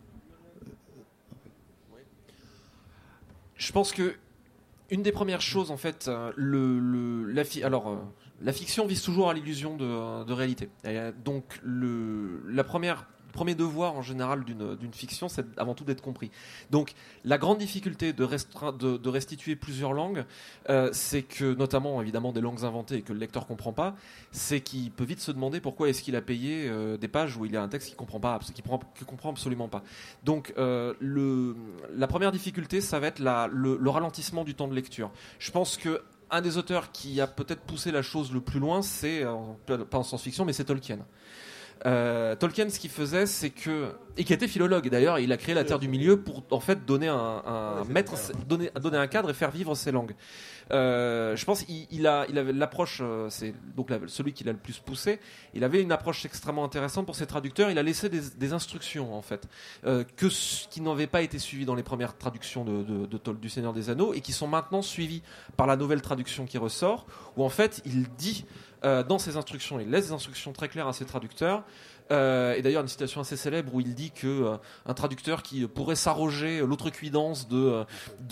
Je pense que une des premières choses, en fait, la fiction vise toujours à l'illusion de réalité. Et donc, le premier devoir en général d'une fiction, c'est avant tout d'être compris. Donc, la grande difficulté de restituer plusieurs langues, c'est que, notamment évidemment des langues inventées et que le lecteur comprend pas, c'est qu'il peut vite se demander pourquoi est-ce qu'il a payé des pages où il y a un texte qu'il comprend absolument pas. Donc, la première difficulté, ça va être le ralentissement du temps de lecture. Je pense que un des auteurs qui a peut-être poussé la chose le plus loin, c'est pas en science-fiction, mais c'est Tolkien. Tolkien, ce qu'il faisait, c'est que, et qui était philologue d'ailleurs, il a créé la Terre du Milieu pour en fait donner donner un cadre et faire vivre ces langues. Je pense qu'il avait l'approche, c'est donc celui qui l'a le plus poussé. Il avait une approche extrêmement intéressante pour ses traducteurs. Il a laissé des instructions en fait, qui n'avaient pas été suivies dans les premières traductions du Seigneur des Anneaux et qui sont maintenant suivies par la nouvelle traduction qui ressort, où en fait il dit dans ses instructions, il laisse des instructions très claires à ses traducteurs. Et d'ailleurs, une citation assez célèbre où il dit que un traducteur qui pourrait s'arroger l'outrecuidance de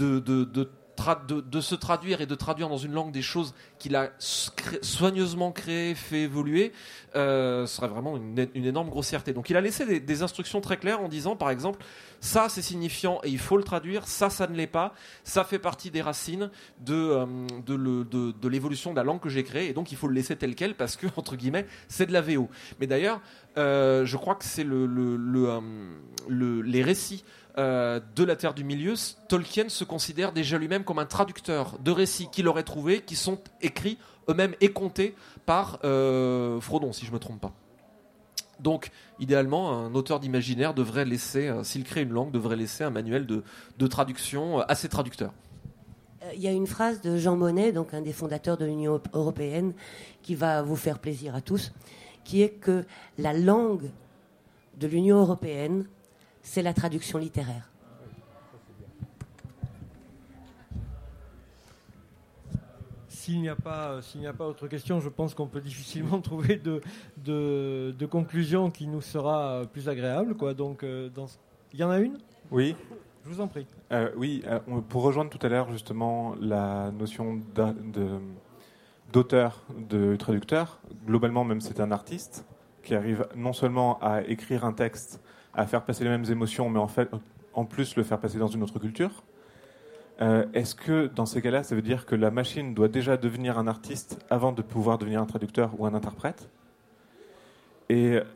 se traduire et de traduire dans une langue des choses qu'il a soigneusement créées, fait évoluer, serait vraiment une énorme grossièreté. Donc il a laissé des instructions très claires en disant, par exemple, ça c'est signifiant et il faut le traduire, ça ne l'est pas, ça fait partie des racines de l'évolution de la langue que j'ai créée, et donc il faut le laisser tel quel parce que, entre guillemets, c'est de la VO. Mais d'ailleurs, je crois que c'est les récits de la Terre du Milieu, Tolkien se considère déjà lui-même comme un traducteur de récits qu'il aurait trouvés, qui sont écrits eux-mêmes et comptés par Frodon, si je ne me trompe pas. Donc, idéalement, un auteur d'imaginaire devrait laisser, s'il crée une langue, devrait laisser un manuel de traduction à ses traducteurs. Il y a une phrase de Jean Monnet, donc un des fondateurs de l'Union européenne, qui va vous faire plaisir à tous, qui est que la langue de l'Union européenne, c'est la traduction littéraire. S'il n'y a pas autre question, je pense qu'on peut difficilement trouver de conclusion qui nous sera plus agréable, quoi. Donc, il y en a une ? Oui. Je vous en prie. Oui, pour rejoindre tout à l'heure justement la notion d'auteur, de traducteur, globalement même c'est un artiste qui arrive non seulement à écrire un texte, à faire passer les mêmes émotions, mais en plus le faire passer dans une autre culture. Est-ce que dans ces cas-là, ça veut dire que la machine doit déjà devenir un artiste avant de pouvoir devenir un traducteur ou un interprète ? Et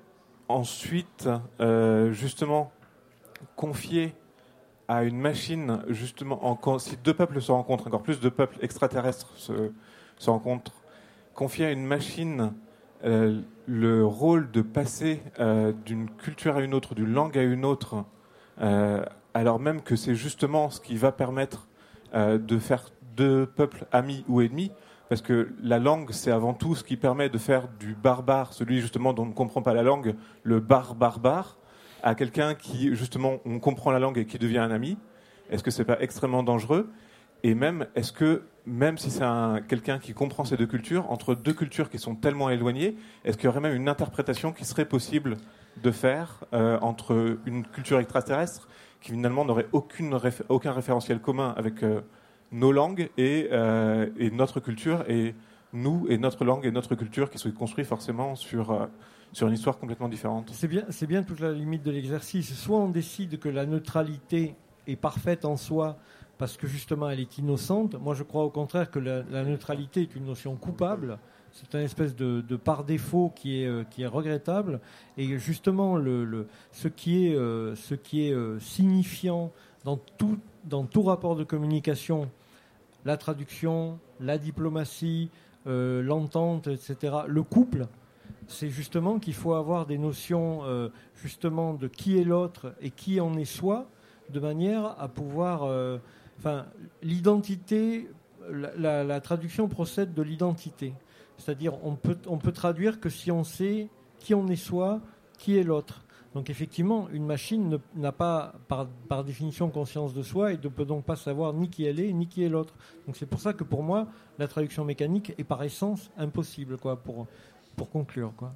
ensuite, justement, confier à une machine, justement, si deux peuples se rencontrent, encore plus de peuples extraterrestres se rencontrent, confier à une machine le rôle de passer d'une culture à une autre, d'une langue à une autre, alors même que c'est justement ce qui va permettre de faire deux peuples amis ou ennemis, parce que la langue, c'est avant tout ce qui permet de faire du barbare, celui justement dont on ne comprend pas la langue, le barbare, à quelqu'un qui, justement, on comprend la langue et qui devient un ami. Est-ce que c'est pas extrêmement dangereux ? Et même, est-ce que, même si c'est quelqu'un qui comprend ces deux cultures, entre deux cultures qui sont tellement éloignées, est-ce qu'il y aurait même une interprétation qui serait possible de faire entre une culture extraterrestre qui finalement n'aurait aucun référentiel commun avec nos langues et notre culture, et nous et notre langue et notre culture qui sont construits forcément sur une histoire complètement différente. C'est bien toute la limite de l'exercice. Soit on décide que la neutralité est parfaite en soi parce que justement elle est innocente. Moi je crois au contraire que la neutralité est une notion coupable. C'est une espèce de par défaut qui est regrettable. Et justement ce qui est signifiant dans tout rapport de communication, la traduction, la diplomatie, l'entente, etc., le couple, c'est justement qu'il faut avoir des notions justement de qui est l'autre et qui en est soi, de manière à pouvoir... l'identité, la traduction procède de l'identité. C'est-à-dire on peut traduire que si on sait qui on est soi, qui est l'autre. Donc effectivement, une machine n'a pas, par définition, conscience de soi et ne peut donc pas savoir ni qui elle est, ni qui est l'autre. Donc c'est pour ça que pour moi, la traduction mécanique est par essence impossible, quoi, pour conclure, quoi.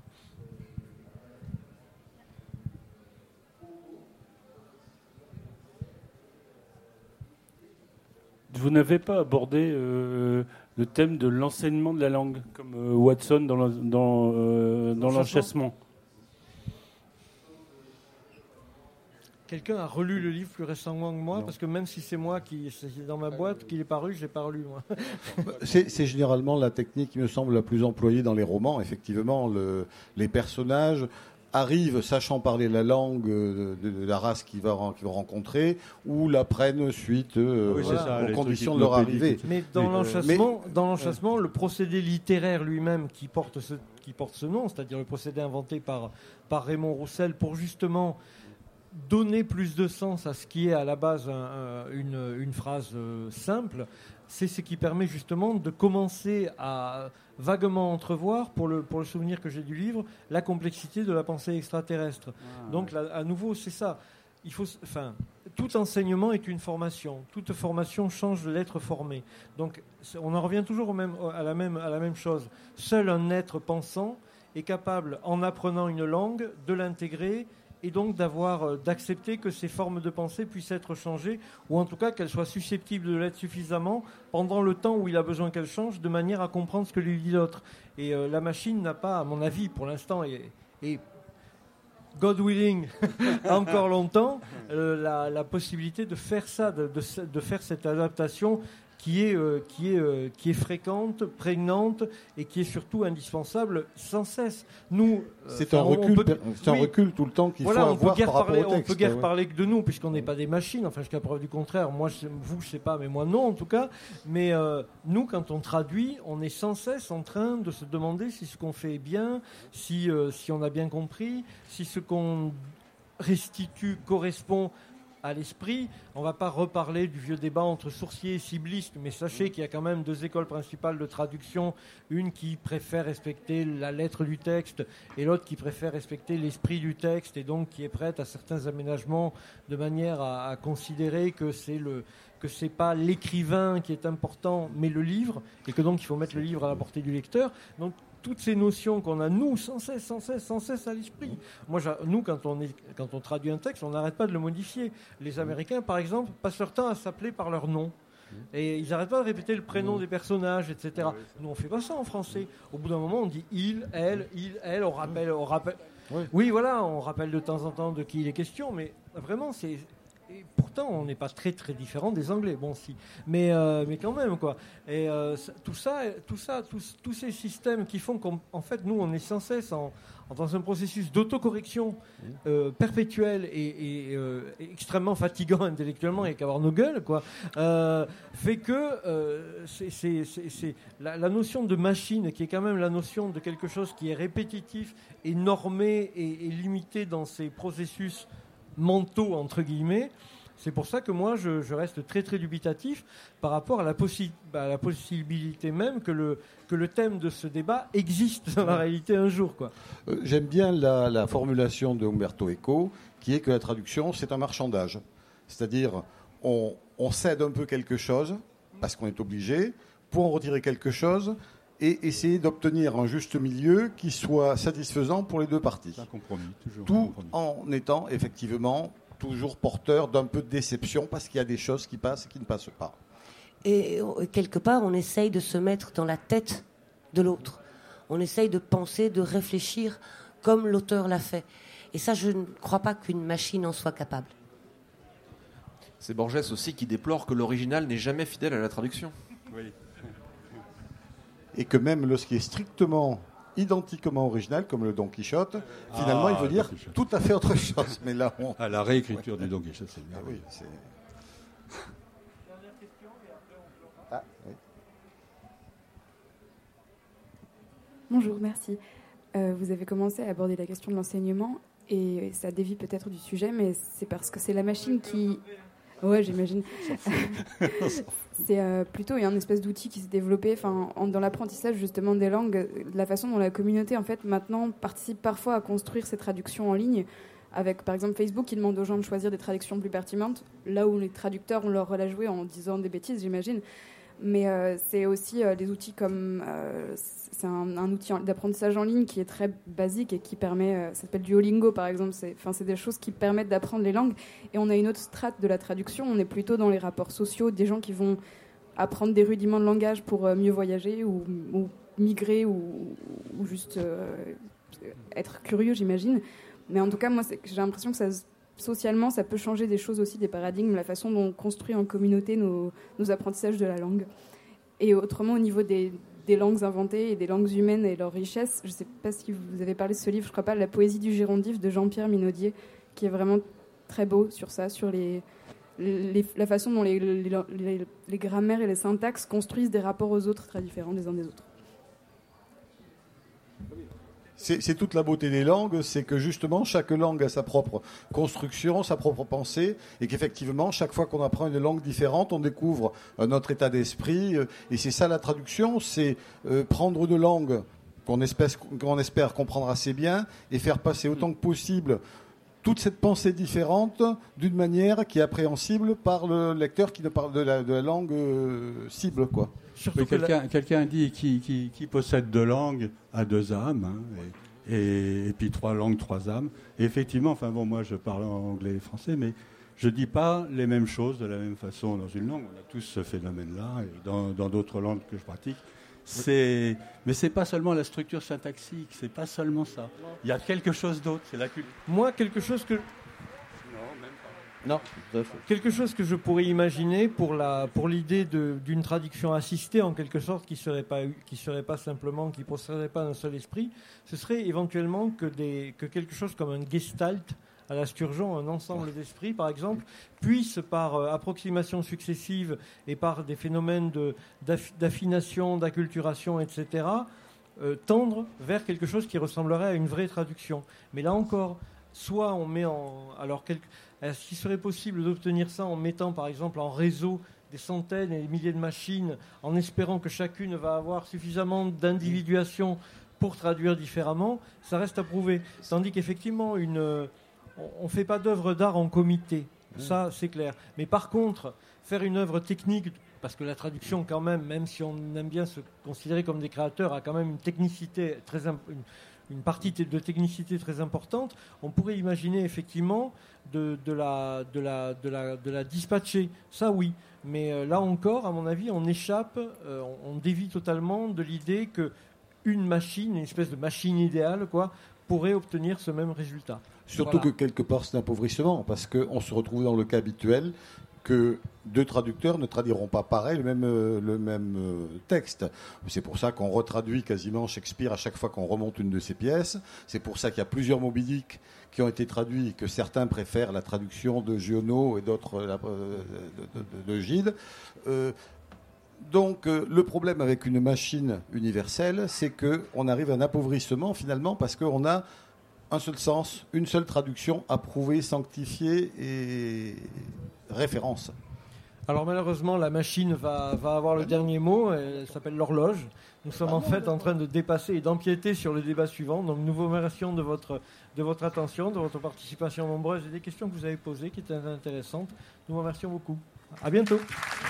Vous n'avez pas abordé le thème de l'enseignement de la langue, comme Watson dans l'enchâssement. Quelqu'un a relu le livre plus récemment que moi, parce que même si c'est moi c'est dans ma boîte, qu'il est paru, je l'ai pas relu, moi. C'est généralement la technique qui me semble la plus employée dans les romans. Effectivement, les personnages arrivent sachant parler la langue de la race qu'ils vont rencontrer, ou l'apprennent suite aux conditions de leur arrivée. Mais dans l'enchâssement, le procédé littéraire lui-même qui porte ce nom, c'est-à-dire le procédé inventé par Raymond Roussel pour justement donner plus de sens à ce qui est à la base une phrase simple, c'est ce qui permet justement de commencer à vaguement entrevoir, pour le souvenir que j'ai du livre, la complexité de la pensée extraterrestre. Donc là, à nouveau, c'est ça. Tout enseignement est une formation. Toute formation change de l'être formé. Donc on en revient toujours à la même chose. Seul un être pensant est capable, en apprenant une langue, de l'intégrer et donc d'accepter que ces formes de pensée puissent être changées, ou en tout cas qu'elles soient susceptibles de l'être suffisamment pendant le temps où il a besoin qu'elles changent, de manière à comprendre ce que lui dit l'autre. Et la machine n'a pas, à mon avis, pour l'instant, et God willing, encore longtemps, la possibilité de faire ça, de faire cette adaptation qui est fréquente, prégnante et qui est surtout indispensable sans cesse. Nous, c'est un recul tout le temps qu'il faut avoir par rapport au texte. On peut guère parler que de nous, puisqu'on n'est pas des machines, enfin jusqu'à preuve du contraire. Moi, vous, je sais pas, mais moi non en tout cas. Mais nous, quand on traduit, on est sans cesse en train de se demander si ce qu'on fait est bien, si on a bien compris, si ce qu'on restitue correspond à l'esprit. On ne va pas reparler du vieux débat entre sourciers et ciblistes, mais sachez qu'il y a quand même deux écoles principales de traduction, une qui préfère respecter la lettre du texte et l'autre qui préfère respecter l'esprit du texte et donc qui est prête à certains aménagements de manière à considérer que c'est pas l'écrivain qui est important, mais le livre, et que donc il faut mettre le livre à la portée du lecteur. Donc toutes ces notions qu'on a, nous, sans cesse à l'esprit. Moi, nous, quand on traduit un texte, on n'arrête pas de le modifier. Les Américains, par exemple, passent leur temps à s'appeler par leur nom. Et ils n'arrêtent pas de répéter le prénom des personnages, etc. Nous, on ne fait pas ça en français. Au bout d'un moment, on dit il, elle, on rappelle. Oui, voilà, on rappelle de temps en temps de qui il est question, mais vraiment, Et pourtant, on n'est pas très très différent des Anglais, bon si, mais quand même quoi. Et tous ces systèmes qui font qu'en fait nous on est sans cesse dans un processus d'autocorrection perpétuel et extrêmement fatigant intellectuellement et qu'avoir nos gueules quoi, fait que c'est la notion de machine qui est quand même la notion de quelque chose qui est répétitif et normé et limité dans ses processus mentaux entre guillemets. C'est pour ça que moi je reste très très dubitatif par rapport à la possibilité même que le thème de ce débat existe dans la réalité un jour quoi. J'aime bien la formulation de Umberto Eco qui est que la traduction c'est un marchandage, c'est-à-dire on cède un peu quelque chose parce qu'on est obligé pour en retirer quelque chose et essayer d'obtenir un juste milieu qui soit satisfaisant pour les deux parties. Un compromis, toujours. Tout en étant effectivement toujours porteur d'un peu de déception parce qu'il y a des choses qui passent et qui ne passent pas. Et quelque part, on essaye de se mettre dans la tête de l'autre. On essaye de penser, de réfléchir comme l'auteur l'a fait. Et ça, je ne crois pas qu'une machine en soit capable. C'est Borges aussi qui déplore que l'original n'est jamais fidèle à la traduction. Oui. Et que même lorsqu'il est strictement identiquement original, comme le Don Quichotte, finalement, il veut dire tout à fait autre chose. Mais là, la réécriture du Don Quichotte, c'est bien. Oui, c'est... Dernière question et après on Ah, oui. Bonjour, merci. Vous avez commencé à aborder la question de l'enseignement et ça dévie peut-être du sujet, mais c'est parce que c'est la machine qui... Ouais, j'imagine. C'est plutôt un espèce d'outil qui s'est développé dans l'apprentissage justement des langues, la façon dont la communauté en fait maintenant participe parfois à construire ces traductions en ligne, avec par exemple Facebook qui demande aux gens de choisir des traductions plus pertinentes, là où les traducteurs ont leur rôle à jouer en disant des bêtises, j'imagine. Mais c'est aussi des outils comme... c'est un outil d'apprentissage en ligne qui est très basique et qui permet... ça s'appelle Duolingo, par exemple. C'est des choses qui permettent d'apprendre les langues. Et on a une autre strate de la traduction. On est plutôt dans les rapports sociaux, des gens qui vont apprendre des rudiments de langage pour mieux voyager ou migrer ou juste être curieux, j'imagine. Mais en tout cas, moi, j'ai l'impression que socialement, ça peut changer des choses aussi, des paradigmes, la façon dont on construit en communauté nos apprentissages de la langue. Et autrement, au niveau des langues inventées et des langues humaines et leur richesse, je ne sais pas si vous avez parlé de ce livre, je ne crois pas, La poésie du gérondif de Jean-Pierre Minaudier, qui est vraiment très beau sur ça, sur la façon dont les grammaires et les syntaxes construisent des rapports aux autres très différents des uns des autres. C'est toute la beauté des langues, c'est que justement chaque langue a sa propre construction, sa propre pensée, et qu'effectivement chaque fois qu'on apprend une langue différente, on découvre un autre état d'esprit, et c'est ça la traduction, c'est prendre de langues qu'on espère comprendre assez bien, et faire passer autant que possible toute cette pensée différente d'une manière qui est appréhensible par le lecteur qui ne parle de la langue cible, quoi. Quelqu'un dit qui possède deux langues a deux âmes, hein, et puis trois langues, trois âmes. Et effectivement, moi je parle anglais et français, mais je dis pas les mêmes choses de la même façon dans une langue. On a tous ce phénomène-là, et dans d'autres langues que je pratique. Mais c'est pas seulement la structure syntaxique, c'est pas seulement ça. Il y a quelque chose d'autre, c'est la culture. Moi, quelque chose que je pourrais imaginer pour l'idée d'une traduction assistée en quelque sorte qui serait pas simplement, qui procéderait pas d'un seul esprit, ce serait éventuellement que quelque chose comme un gestalt à la Sturgeon, un ensemble d'esprits, par exemple, puisse, par approximation successive et par des phénomènes d'affination, d'acculturation, etc., tendre vers quelque chose qui ressemblerait à une vraie traduction. Mais là encore, soit on met est-ce qu'il serait possible d'obtenir ça en mettant, par exemple, en réseau des centaines et des milliers de machines, en espérant que chacune va avoir suffisamment d'individuation pour traduire différemment, ça reste à prouver. Tandis qu'effectivement, on ne fait pas d'œuvre d'art en comité, ça c'est clair. Mais par contre, faire une œuvre technique, parce que la traduction quand même si on aime bien se considérer comme des créateurs, a quand même une technicité une partie de technicité très importante, on pourrait imaginer effectivement de la dispatcher, ça oui. Mais là encore, à mon avis, on échappe, on dévie totalement de l'idée que une machine, une espèce de machine idéale, quoi, pourrait obtenir ce même résultat. Surtout Voilà. que quelque part, c'est un appauvrissement, parce qu'on se retrouve dans le cas habituel que deux traducteurs ne traduiront pas pareil le même texte. C'est pour ça qu'on retraduit quasiment Shakespeare à chaque fois qu'on remonte une de ses pièces. C'est pour ça qu'il y a plusieurs Moby Dick qui ont été traduits et que certains préfèrent la traduction de Giono et d'autres de Gide. Donc le problème avec une machine universelle, c'est qu'on arrive à un appauvrissement finalement parce qu'on a un seul sens, une seule traduction approuvée, sanctifiée et référence. Alors malheureusement, la machine va avoir le dernier mot, elle s'appelle l'horloge. Nous sommes en fait en train de dépasser et d'empiéter sur le débat suivant. Donc nous vous remercions de votre attention, de votre participation nombreuse et des questions que vous avez posées qui étaient intéressantes. Nous vous remercions beaucoup. À bientôt.